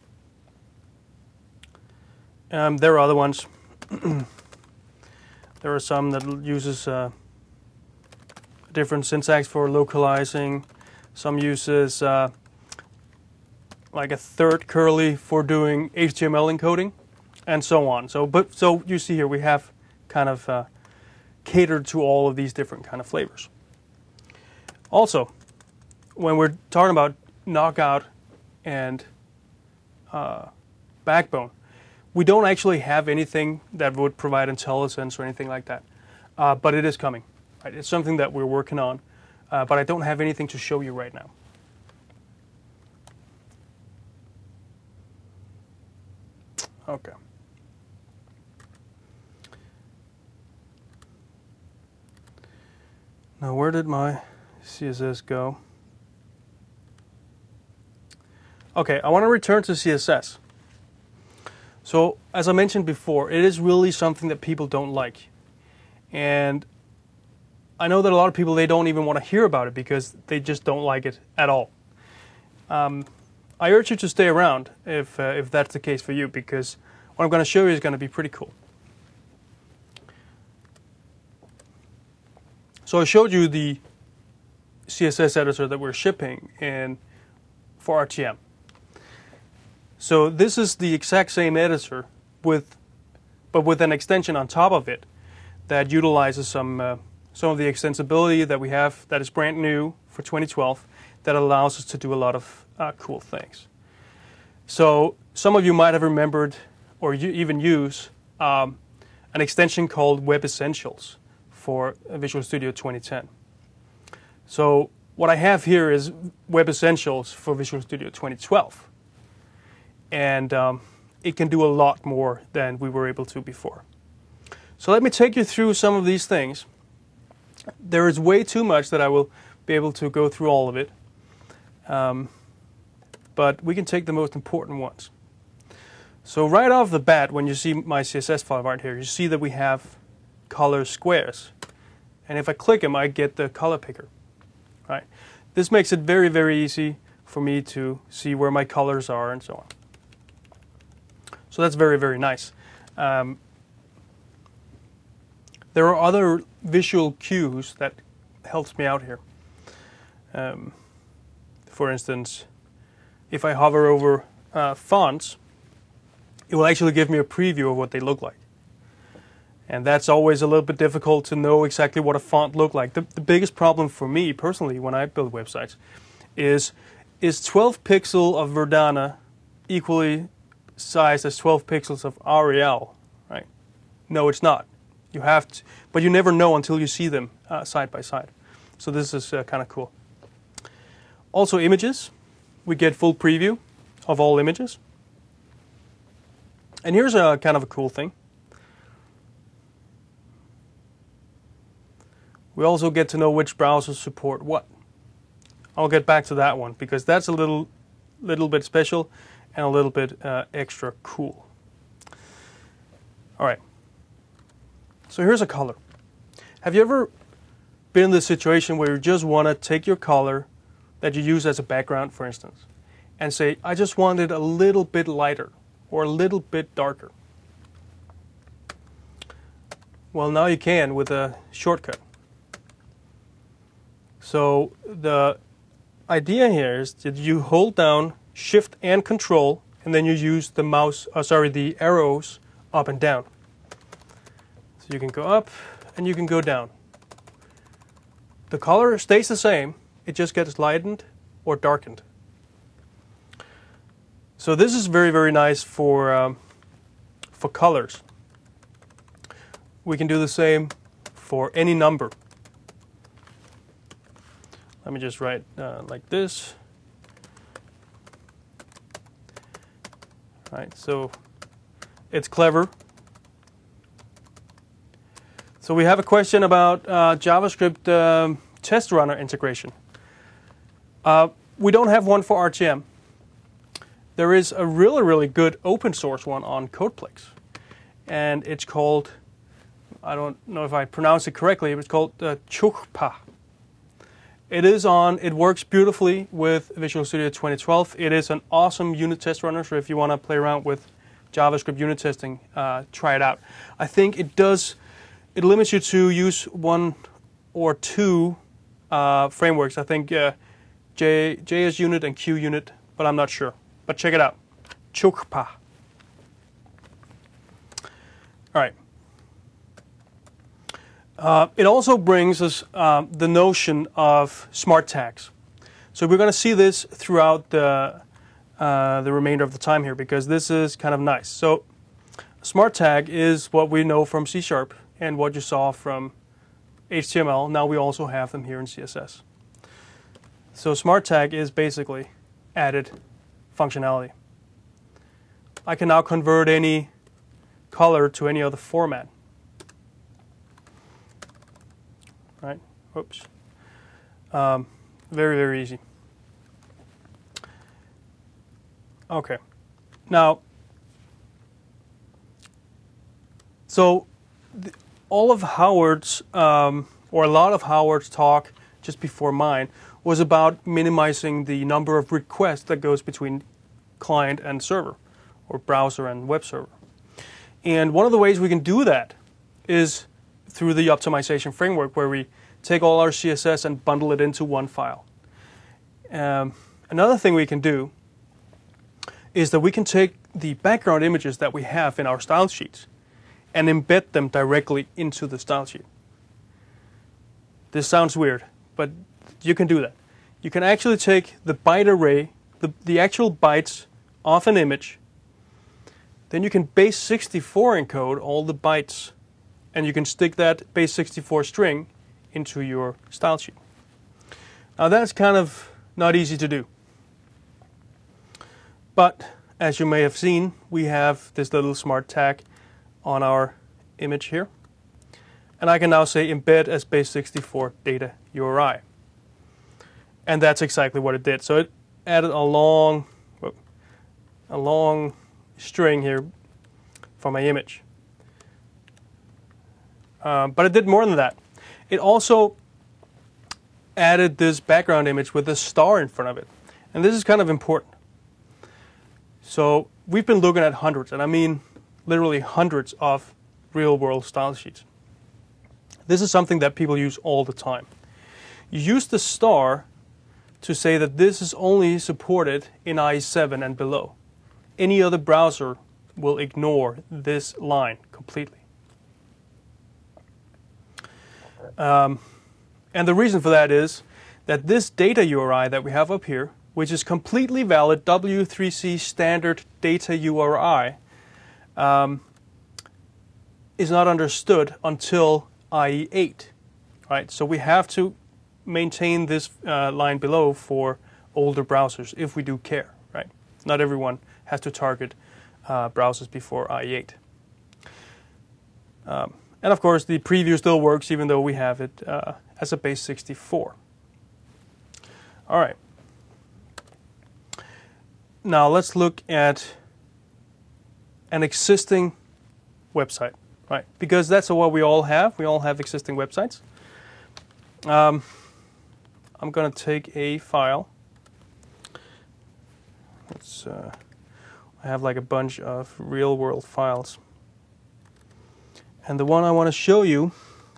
Um, there are other ones. There are some that uses uh, different syntax for localizing. Some uses uh, like a third curly for doing H T M L encoding, and so on. So, but so you see here we have kind of uh, catered to all of these different kind of flavors. Also, when we're talking about Knockout and uh, Backbone, we don't actually have anything that would provide IntelliSense or anything like that, uh, but it is coming. Right? It's something that we're working on, uh, but I don't have anything to show you right now. Okay. Now, where did my C S S go? Okay, I want to return to C S S. So, as I mentioned before, it is really something that people don't like. And I know that a lot of people, they don't even want to hear about it because they just don't like it at all. Um, I urge you to stay around if, uh, if that's the case for you, because what I'm going to show you is going to be pretty cool. So I showed you the C S S editor that we're shipping in for R T M. So this is the exact same editor, with, but with an extension on top of it that utilizes some, uh, some of the extensibility that we have that is brand new for twenty twelve that allows us to do a lot of uh, cool things. So some of you might have remembered or you even use um, an extension called Web Essentials for Visual Studio twenty ten. So what I have here is Web Essentials for Visual Studio twenty twelve. And um, it can do a lot more than we were able to before. So let me take you through some of these things. There is way too much that I will be able to go through all of it. Um, but we can take the most important ones. So right off the bat, when you see my C S S file right here, you see that we have color squares. And if I click them, I get the color picker. Right? This makes it very, very easy for me to see where my colors are and so on. So that's very, very nice. Um, there are other visual cues that helps me out here. Um, for instance, if I hover over uh, fonts, it will actually give me a preview of what they look like. And that's always a little bit difficult to know exactly what a font looks like. The, the biggest problem for me personally when I build websites is, is twelve pixel of Verdana equally sized as twelve pixels of Arial, right? No, it's not. You have to, but you never know until you see them uh, side by side. So this is uh, kind of cool. Also images, we get full preview of all images. And here's a kind of a cool thing. We also get to know which browsers support what. I'll get back to that one because that's a little, little bit special and a little bit uh, extra cool. All right. So here's a color. Have you ever been in this situation where you just want to take your color that you use as a background, for instance, and say, I just want it a little bit lighter or a little bit darker? Well, now you can with a shortcut. So the idea here is that you hold down Shift and Control, and then you use the mouse, uh, sorry, the arrows up and down. So you can go up and you can go down. The color stays the same, it just gets lightened or darkened. So this is very, very nice for um, for colors. We can do the same for any number. Let me just write uh, like this. Right, so it's clever. So we have a question about uh, JavaScript um, test runner integration. Uh, we don't have one for R T M. There is a really, really good open source one on CodePlex. And it's called, I don't know if I pronounce it correctly, but it's called uh, Chukpa. It is on, it works beautifully with Visual Studio twenty twelve. It is an awesome unit test runner, so if you want to play around with JavaScript unit testing, uh, try it out. I think it does, it limits you to use one or two uh, frameworks. I think uh, J, JSUnit and QUnit, but I'm not sure. But check it out, Chukpa. All right. Uh, it also brings us um, the notion of smart tags. So we're going to see this throughout the, uh, the remainder of the time here, because this is kind of nice. So a smart tag is what we know from C Sharp and what you saw from H T M L. Now we also have them here in C S S. So smart tag is basically added functionality. I can now convert any color to any other format. Right? Oops. Um, very, very easy. Okay. Now, so the, all of Howard's, um, or a lot of Howard's talk just before mine, was about minimizing the number of requests that goes between client and server, or browser and web server. And one of the ways we can do that is through the optimization framework, where we take all our C S S and bundle it into one file. Um, another thing we can do is that we can take the background images that we have in our style sheets and embed them directly into the style sheet. This sounds weird, but you can do that. You can actually take the byte array, the, the actual bytes of an image, then you can base sixty-four encode all the bytes, and you can stick that base sixty-four string into your style sheet. Now that's kind of not easy to do. But as you may have seen, we have this little smart tag on our image here. And I can now say embed as base sixty-four data U R I. And that's exactly what it did. So it added a long, a long string here for my image. Um, but it did more than that. It also added this background image with a star in front of it. And this is kind of important. So we've been looking at hundreds, and I mean literally hundreds of real-world style sheets. This is something that people use all the time. You use the star to say that this is only supported in I E seven and below. Any other browser will ignore this line completely. Um, and the reason for that is that this data U R I that we have up here, which is completely valid W three C standard data U R I, um, is not understood until I E eight. Right? So we have to maintain this uh, line below for older browsers if we do care. Right? Not everyone has to target uh, browsers before I E eight. Um, and of course, the preview still works even though we have it uh, as a base sixty-four. All right. Now let's look at an existing website, right? Because that's what we all have. We all have existing websites. Um, I'm going to take a file. Let's. Uh, I have like a bunch of real-world files. And the one I want to show you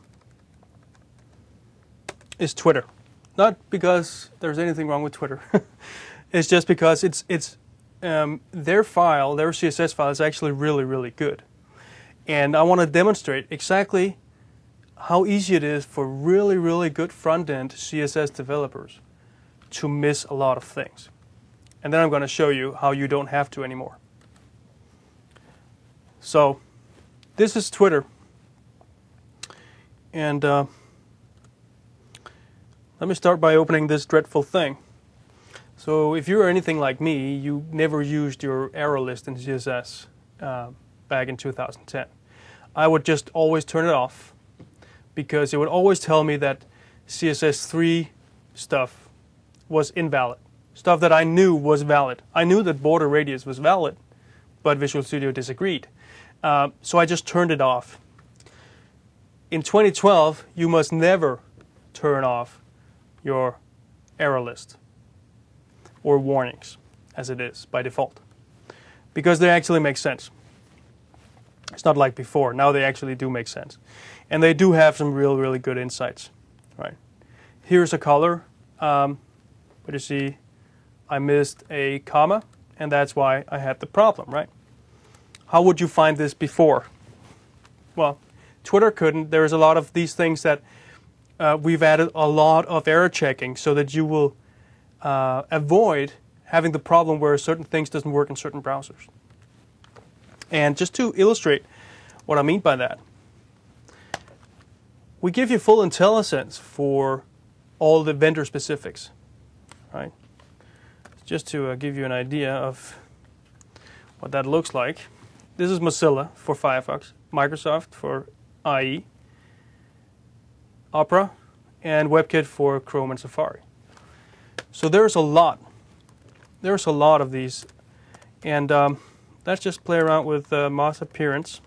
is Twitter. Not because there's anything wrong with Twitter. It's just because it's it's um, their file, their C S S file is actually really, really good. And I want to demonstrate exactly how easy it is for really, really good front-end C S S developers to miss a lot of things. And then I'm going to show you how you don't have to anymore. So this is Twitter. And uh, let me start by opening this dreadful thing. So if you're anything like me, you never used your error list in C S S uh, back in two thousand ten. I would just always turn it off because it would always tell me that C S S three stuff was invalid. Stuff that I knew was valid. I knew that border radius was valid, but Visual Studio disagreed. Uh, so I just turned it off. In twenty twelve, you must never turn off your error list or warnings, as it is by default, because they actually make sense. It's not like before. Now they actually do make sense. And they do have some real, really good insights. Right. Here's a color, um, but you see I missed a comma, and that's why I had the problem, right? How would you find this before? Well, Twitter couldn't. There's a lot of these things that uh, we've added a lot of error checking so that you will uh, avoid having the problem where certain things doesn't work in certain browsers. And just to illustrate what I mean by that, we give you full IntelliSense for all the vendor specifics, right? Just to uh, give you an idea of what that looks like. This is Mozilla for Firefox, Microsoft for I E, Opera, and WebKit for Chrome and Safari. So there's a lot. There's a lot of these. And um, let's just play around with uh, Moz Appearance.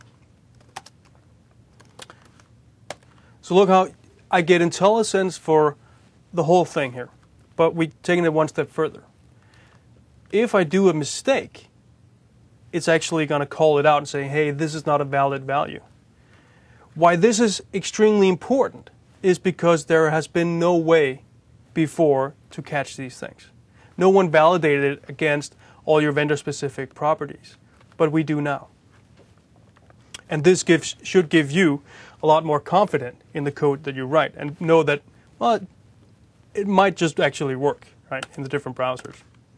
So look how I get IntelliSense for the whole thing here. But we're taking it one step further. If I do a mistake, it's actually going to call it out and say, hey, this is not a valid value. Why this is extremely important is because there has been no way before to catch these things. No one validated it against all your vendor-specific properties, but we do now. And this gives, should give you a lot more confidence in the code that you write and know that, well, it might just actually work, right, in the different browsers.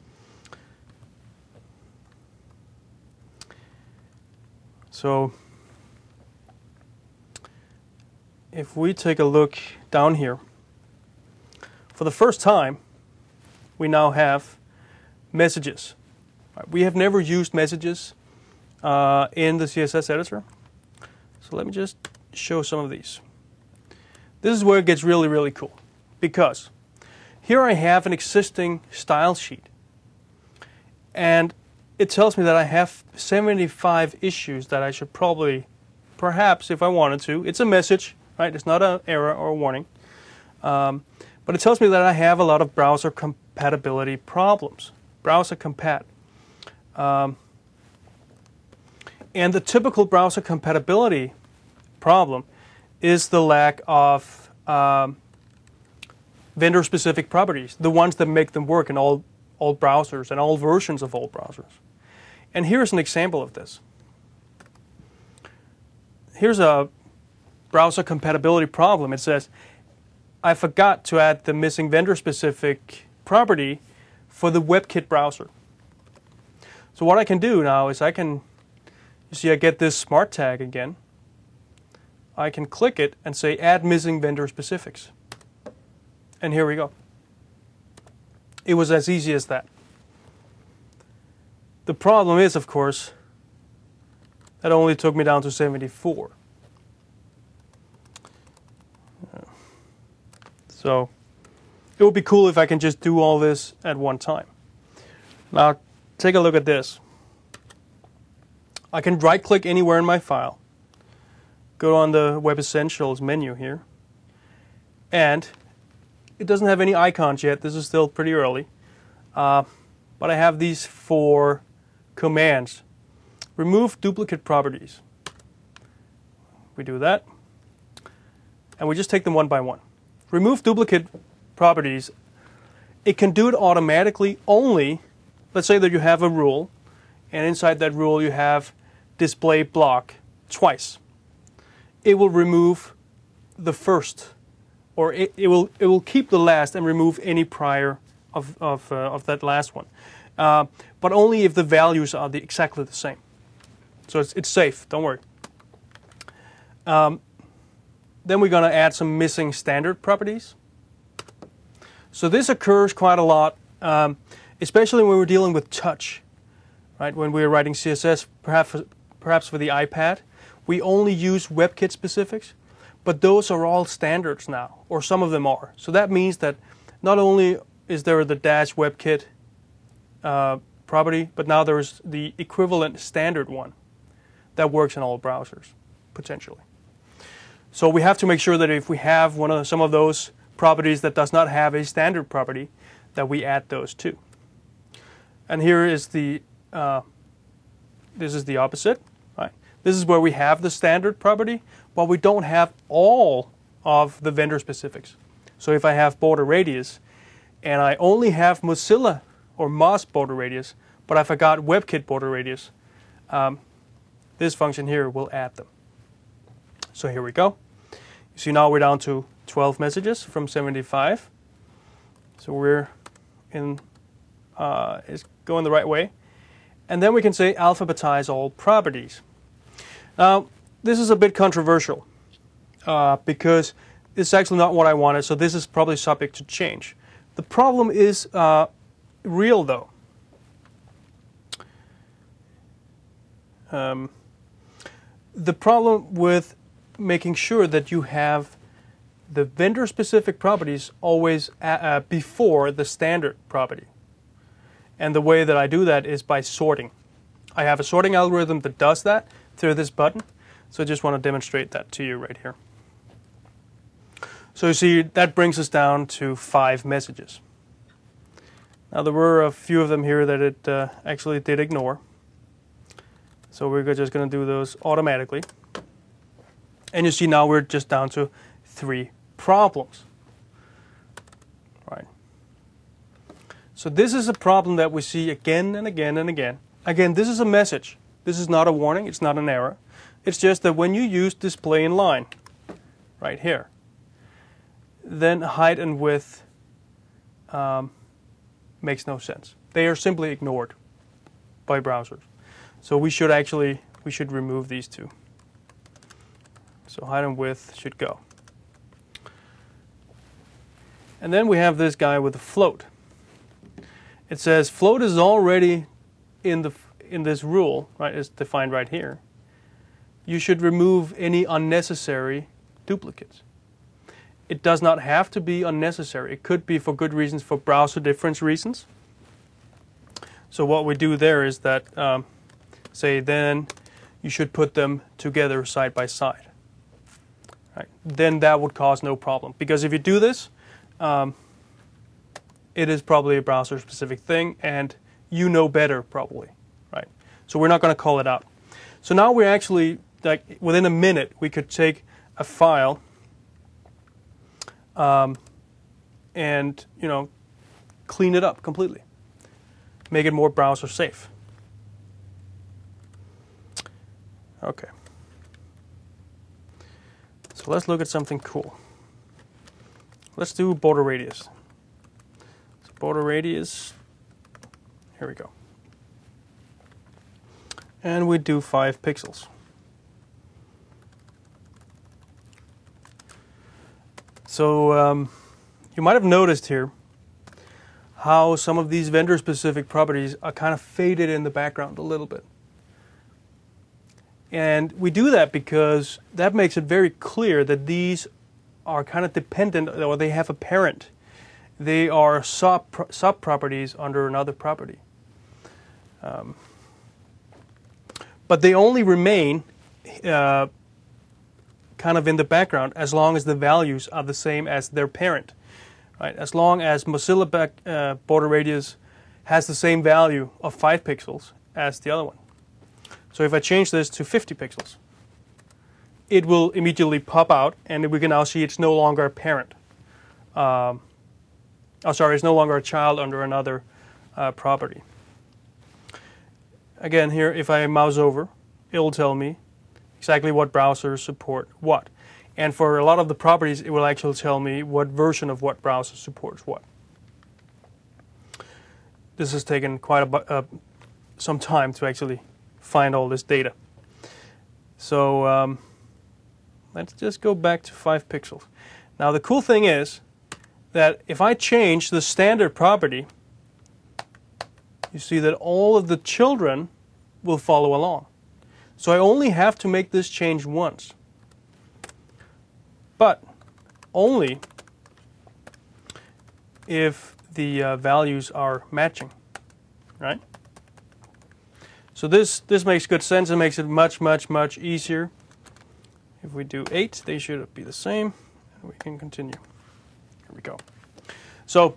So if we take a look down here, for the first time, we now have messages. We have never used messages uh, in the C S S editor. So let me just show some of these. This is where it gets really, really cool, because here I have an existing style sheet, and it tells me that I have seventy-five issues that I should probably, perhaps, if I wanted to, it's a message, right? It's not an error or a warning. Um, but it tells me that I have a lot of browser compatibility problems. Browser compat. Um, and the typical browser compatibility problem is the lack of um, vendor-specific properties, the ones that make them work in all, all browsers and all versions of all browsers. And here's an example of this. Here's a browser compatibility problem. It says, I forgot to add the missing vendor-specific property for the WebKit browser. So what I can do now is I can, you see I get this smart tag again. I can click it and say add missing vendor specifics. And here we go. It was as easy as that. The problem is, of course, that only took me down to seventy-four. So it would be cool if I can just do all this at one time. Now take a look at this. I can right-click anywhere in my file, go on the Web Essentials menu here, and it doesn't have any icons yet. This is still pretty early. Uh, but I have these four commands. Remove duplicate properties. We do that, and we just take them one by one. Remove duplicate properties. It can do it automatically only, let's say that you have a rule, and inside that rule you have display block twice. It will remove the first, or it, it will it will keep the last and remove any prior of of uh, of that last one, uh, but only if the values are the, exactly the same. So it's it's safe. Don't worry. Um, then we're going to add some missing standard properties. So this occurs quite a lot, um, especially when we're dealing with touch, right? When we're writing C S S, perhaps perhaps for the iPad, we only use WebKit specifics, but those are all standards now, or some of them are. So that means that not only is there the dash WebKit uh, property, but now there's the equivalent standard one that works in all browsers, potentially. So we have to make sure that if we have one of some of those properties that does not have a standard property, that we add those too. And here is the, uh, this is the opposite, right? This is where we have the standard property, but we don't have all of the vendor specifics. So if I have border radius, and I only have Mozilla or Moz border radius, but I forgot WebKit border radius, um, this function here will add them. So here we go. You see now we're down to twelve messages from seventy-five. So we're in, uh, it's going the right way. And then we can say alphabetize all properties. Now, this is a bit controversial uh, because it's actually not what I wanted, so this is probably subject to change. The problem is uh, real, though. Um, the problem with making sure that you have the vendor-specific properties always uh, before the standard property. And the way that I do that is by sorting. I have a sorting algorithm that does that through this button, so I just want to demonstrate that to you right here. So you see, that brings us down to five messages. Now there were a few of them here that it uh, actually did ignore. So we're just going to do those automatically. And you see now we're just down to three problems. Right. So this is a problem that we see again and again and again. Again, this is a message. This is not a warning. It's not an error. It's just that when you use display in line, right here, then height and width um, makes no sense. They are simply ignored by browsers. So we should actually, we should remove these two. So height and width should go. And then we have this guy with a float. It says float is already in the in this rule, right? It's defined right here. You should remove any unnecessary duplicates. It does not have to be unnecessary. It could be for good reasons, for browser difference reasons. So what we do there is that, um, say, then you should put them together side by side. Right. Then that would cause no problem. Because if you do this, um, it is probably a browser-specific thing, and you know better, probably. Right. So we're not going to call it out. So now we're actually, like, within a minute, we could take a file um, and, you know, clean it up completely. Make it more browser safe. Okay. So let's look at something cool. Let's do border radius. So border radius, here we go. And we do five pixels. So um, you might have noticed here how some of these vendor-specific properties are kind of faded in the background a little bit. And we do that because that makes it very clear that these are kind of dependent, or they have a parent. They are sub sub-properties under another property. Um, but they only remain uh, kind of in the background as long as the values are the same as their parent. Right? As long as Mozilla back, uh, border radius has the same value of five pixels as the other one. So if I change this to fifty pixels, it will immediately pop out, and we can now see it's no longer a parent. Um, oh, sorry, it's no longer a child under another uh, property. Again, here, if I mouse over, it will tell me exactly what browsers support what. And for a lot of the properties, it will actually tell me what version of what browser supports what. This has taken quite a, uh, some time to actually find all this data. So um, let's just go back to five pixels. Now the cool thing is that if I change the standard property, you see that all of the children will follow along. So I only have to make this change once. But only if the uh, values are matching, right? So this, this makes good sense. It makes it much, much, much easier. If we do eight, they should be the same. We can continue. Here we go. So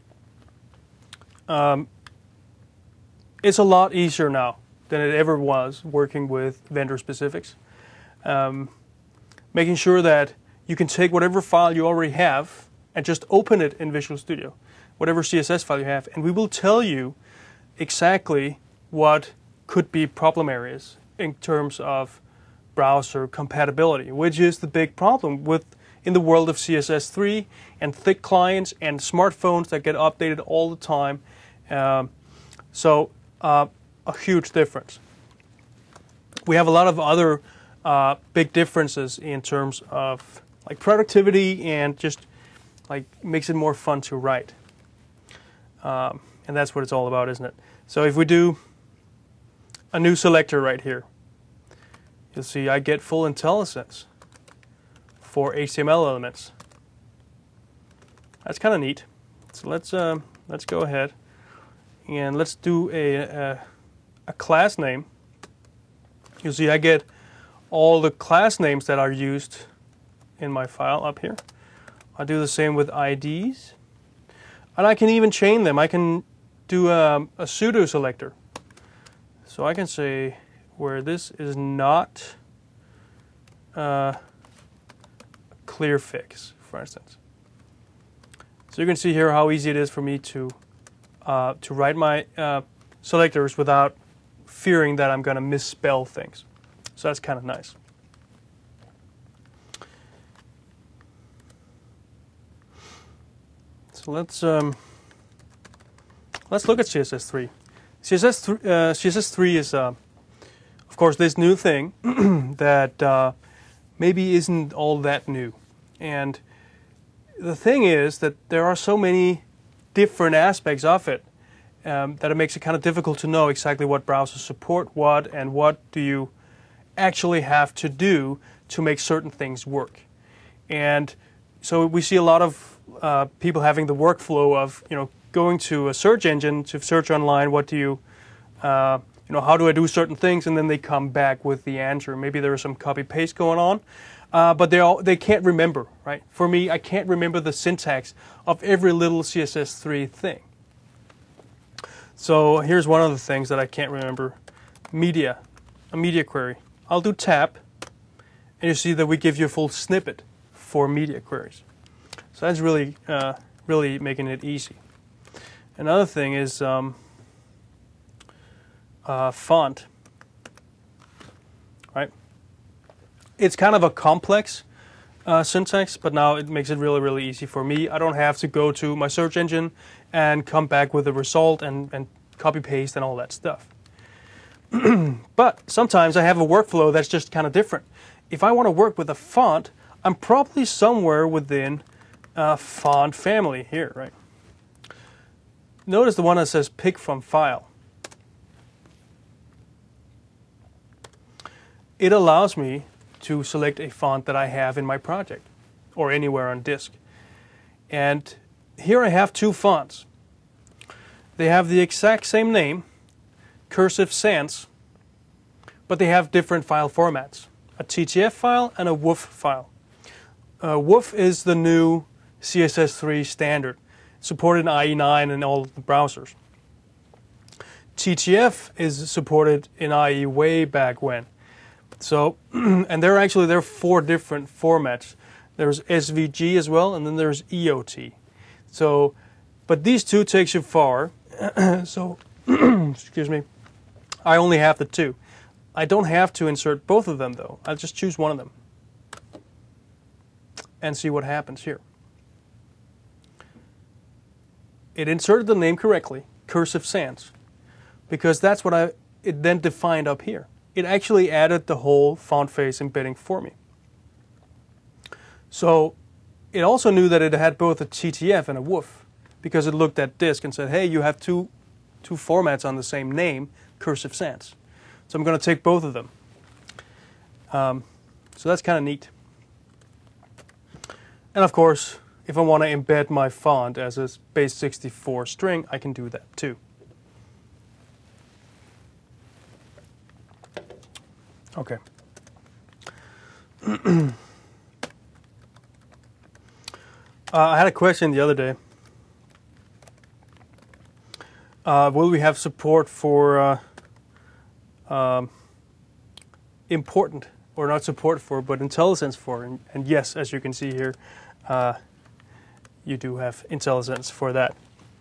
um, it's a lot easier now than it ever was working with vendor specifics. Um, making sure that you can take whatever file you already have and just open it in Visual Studio, whatever C S S file you have, and we will tell you exactly what could be problem areas in terms of browser compatibility, which is the big problem with in the world of C S S three and thick clients and smartphones that get updated all the time. Um, so uh, a huge difference. We have a lot of other uh, big differences in terms of like productivity and just like makes it more fun to write. Um, and that's what it's all about, isn't it? So if we do a new selector right here, you'll see I get full IntelliSense for H T M L elements. That's kind of neat. So let's uh, let's go ahead and let's do a, a a class name. You'll see I get all the class names that are used in my file up here. I'll do the same with I Ds, and I can even chain them. I can do a, a pseudo selector. So I can say where this is not uh, clear fix, for instance. So you can see here how easy it is for me to uh, to write my uh, selectors without fearing that I'm going to misspell things. So that's kind of nice. So let's um, let's look at C S S three. C S S three, uh, C S S three is, uh, of course, this new thing that uh, maybe isn't all that new. And the thing is that there are so many different aspects of it um, that it makes it kind of difficult to know exactly what browsers support what and what do you actually have to do to make certain things work. And so we see a lot of uh, people having the workflow of, you know, going to a search engine to search online, what do you, uh, you know, how do I do certain things, and then they come back with the answer. Maybe there is some copy-paste going on, uh, but they all they can't remember, right? For me, I can't remember the syntax of every little C S S three thing. So here's one of the things that I can't remember. Media, a media query. I'll do tab, and you see that we give you a full snippet for media queries. So that's really, uh, really making it easy. Another thing is um, uh, font, right? It's kind of a complex uh, syntax, but now it makes it really, really easy for me. I don't have to go to my search engine and come back with a result and, and copy paste and all that stuff. But sometimes I have a workflow that's just kind of different. If I want to work with a font, I'm probably somewhere within a font family here, right? Notice the one that says pick from file. It allows me to select a font that I have in my project or anywhere on disk. And here I have two fonts. They have the exact same name, Cursive Sans, but they have different file formats, a T T F file and a W O F file. Uh, W O F is the new C S S three standard, supported in I E nine and all the browsers. T T F is supported in I E way back when. So, and there are actually there are four different formats. There's S V G as well, and then there's E O T. So, but these two takes you far. So, excuse me, I only have the two. I don't have to insert both of them though. I'll just choose one of them and see what happens here. It inserted the name correctly, Cursive Sans, because that's what I it then defined up here. It actually added the whole font face embedding for me. So it also knew that it had both a T T F and a W O F, because it looked at disk and said, hey, you have two, two formats on the same name, Cursive Sans. So I'm going to take both of them. Um, so that's kind of neat. And of course, if I want to embed my font as a base sixty-four string, I can do that too. Okay. uh, I had a question the other day. Uh, will we have support for uh, um, important, or not support for, but IntelliSense for? And, and yes, as you can see here, uh, you do have IntelliSense for that.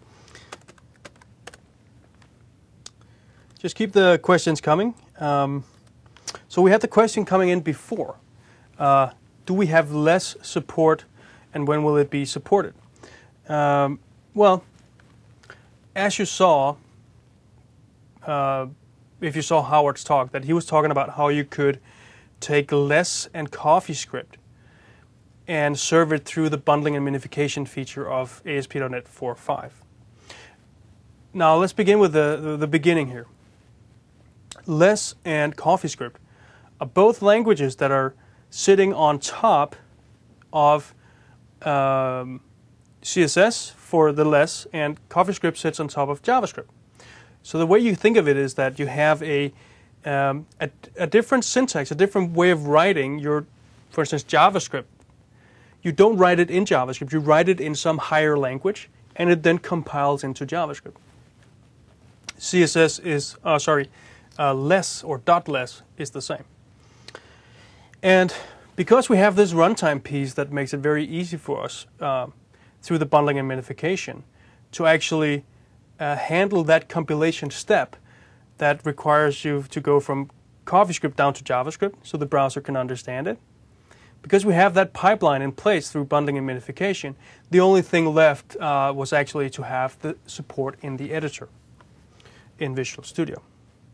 Just keep the questions coming. Um, so we had the question coming in before. Uh, do we have less support, and when will it be supported? Um, well, as you saw, uh, if you saw Howard's talk, that he was talking about how you could take less and CoffeeScript and serve it through the bundling and minification feature of A S P dot NET four point five. Now let's begin with the, the, the beginning here. Less and CoffeeScript are both languages that are sitting on top of um, C S S for the less, and CoffeeScript sits on top of JavaScript. So the way you think of it is that you have a, um, a, a different syntax, a different way of writing your, for instance, JavaScript. You don't write it in JavaScript, you write it in some higher language, and it then compiles into JavaScript. C S S is, uh, sorry, uh, less or dot less is the same. And because we have this runtime piece that makes it very easy for us uh, through the bundling and minification to actually uh, handle that compilation step that requires you to go from CoffeeScript down to JavaScript so the browser can understand it. Because we have that pipeline in place through bundling and minification, the only thing left uh, was actually to have the support in the editor in Visual Studio.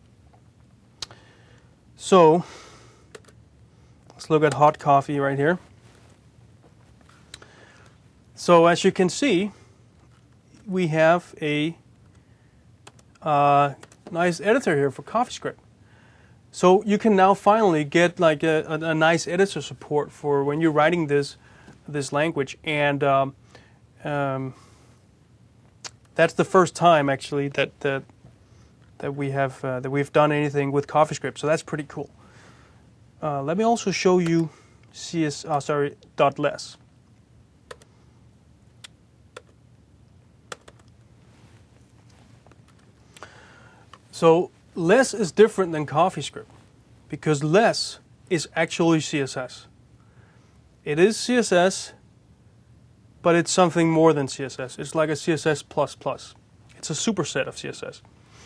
So let's look at hot coffee right here. So as you can see, we have a uh, nice editor here for CoffeeScript. So you can now finally get like a, a, a nice editor support for when you're writing this this language, and um, um, that's the first time actually that that, that we have uh, that we've done anything with CoffeeScript. So that's pretty cool. Uh, let me also show you C S oh, sorry dot less. So less is different than CoffeeScript because less is actually C S S. It is C S S, but it's something more than C S S. It's like a C S S plus plus. It's a superset of C S S.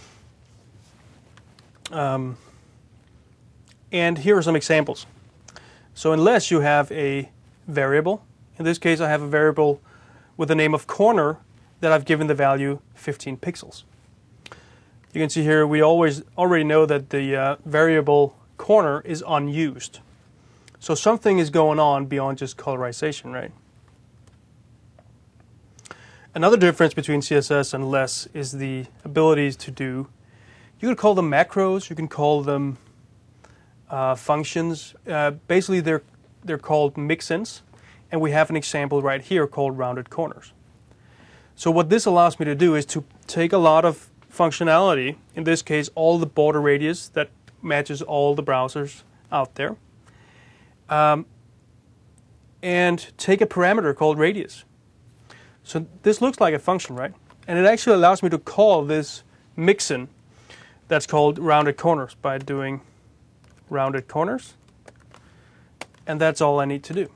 Um, and here are some examples. So in less you have a variable. In this case I have a variable with the name of corner that I've given the value fifteen pixels. You can see here we always already know that the uh, variable corner is unused. So something is going on beyond just colorization, right? Another difference between C S S and less is the abilities to do, you could call them macros, you can call them uh, functions. Uh, basically they're, they're called mixins, and we have an example right here called rounded corners. So what this allows me to do is to take a lot of functionality, in this case all the border radius that matches all the browsers out there, um, and take a parameter called radius. So this looks like a function, right? And it actually allows me to call this mixin that's called rounded corners by doing rounded corners, and that's all I need to do.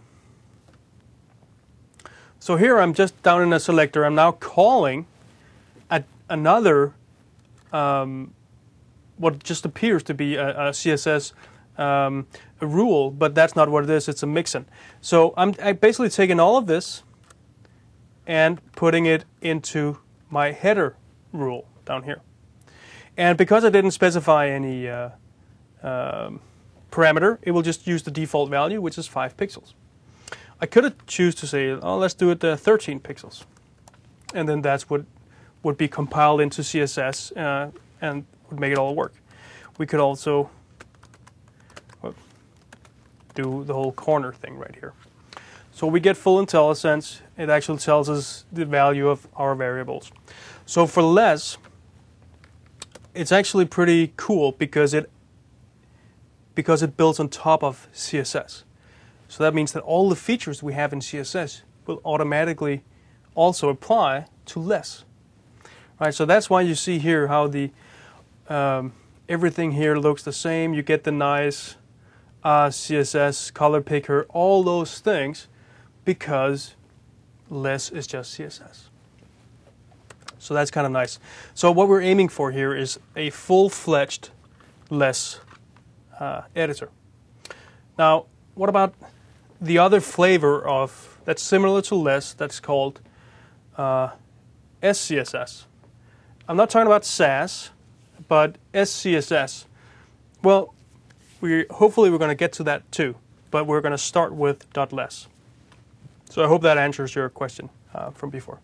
So here I'm just down in a selector. I'm now calling at another Um, what just appears to be a, a C S S um, a rule, but that's not what it is. It's a mixin. So I'm I basically taking all of this and putting it into my header rule down here. And because I didn't specify any uh, um, parameter, it will just use the default value, which is five pixels. I could choose to say, oh, let's do it uh, thirteen pixels, and then that's what would be compiled into C S S uh, and would make it all work. We could also well, do the whole corner thing right here. So we get full IntelliSense. It actually tells us the value of our variables. So for less, it's actually pretty cool because it because it builds on top of C S S. So that means that all the features we have in C S S will automatically also apply to less. Right, so that's why you see here how the um, everything here looks the same. You get the nice uh, C S S color picker, all those things, because less is just C S S. So that's kind of nice. So what we're aiming for here is a full-fledged less uh, editor. Now, what about the other flavor of that's similar to less? That's called uh, S C S S. I'm not talking about Sass, but S C S S. Well, we hopefully we're going to get to that too, but we're going to start with .less. So I hope that answers your question uh, from before.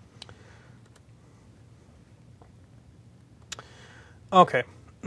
Okay.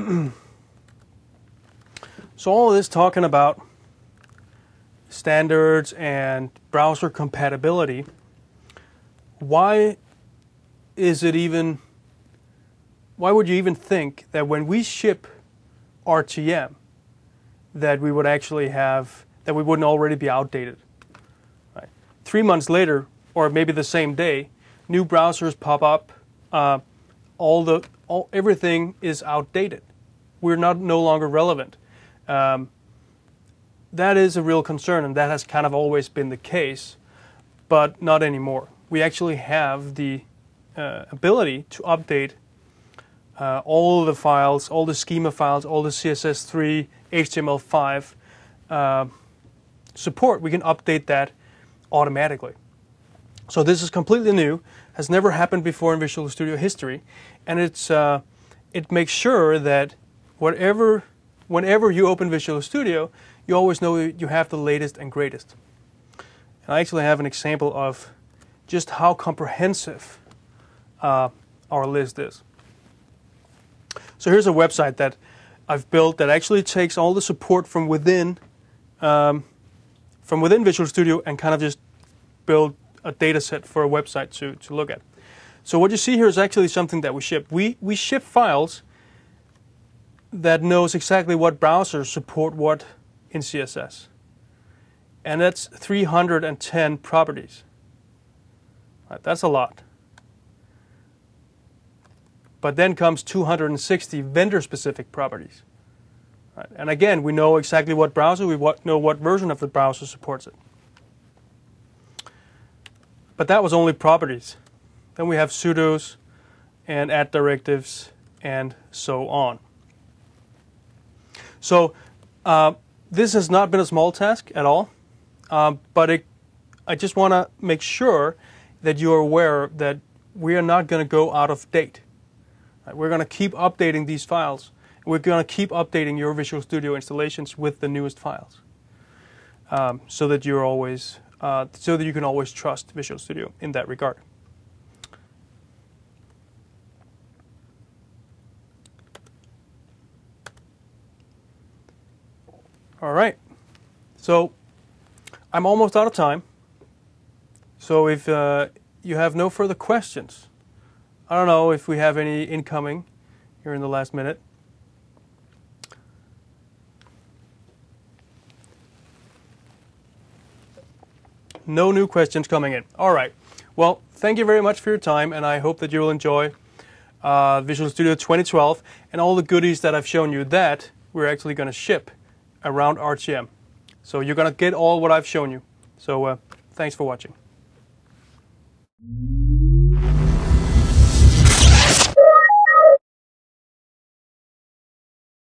So all of this talking about standards and browser compatibility, why is it even, why would you even think that when we ship R T M that we would actually have, that we wouldn't already be outdated? Right. Three months later, or maybe the same day, new browsers pop up, uh, all the, all, everything is outdated. We're not no longer relevant. Um, that is a real concern, and that has kind of always been the case, but not anymore. We actually have the uh, ability to update uh, all the files, all the schema files, all the C S S three, H T M L five uh, support. We can update that automatically. So this is completely new, has never happened before in Visual Studio history, and it's uh, it makes sure that whatever, whenever you open Visual Studio, you always know you have the latest and greatest. And I actually have an example of just how comprehensive uh, our list is. So here's a website that I've built that actually takes all the support from within, um, from within Visual Studio and kind of just build a data set for a website to, to look at. So what you see here is actually something that we ship. We, we ship files that knows exactly what browsers support what in C S S. And that's three hundred ten properties. Right, that's a lot. But then comes two hundred sixty vendor-specific properties. Right, and again, we know exactly what browser, we know what version of the browser supports it. But that was only properties. Then we have sudos and add directives and so on. So uh, this has not been a small task at all, um, but it, I just want to make sure that you are aware that we are not going to go out of date. Right? We're going to keep updating these files. We're going to keep updating your Visual Studio installations with the newest files, um, so that you're always, uh, so that you can always trust Visual Studio in that regard. All right, so I'm almost out of time. So if uh, you have no further questions, I don't know if we have any incoming here in the last minute. No new questions coming in. All right. Well, thank you very much for your time, and I hope that you will enjoy uh, Visual Studio twenty twelve and all the goodies that I've shown you that we're actually going to ship around R T M. So you're going to get all what I've shown you. So uh, thanks for watching.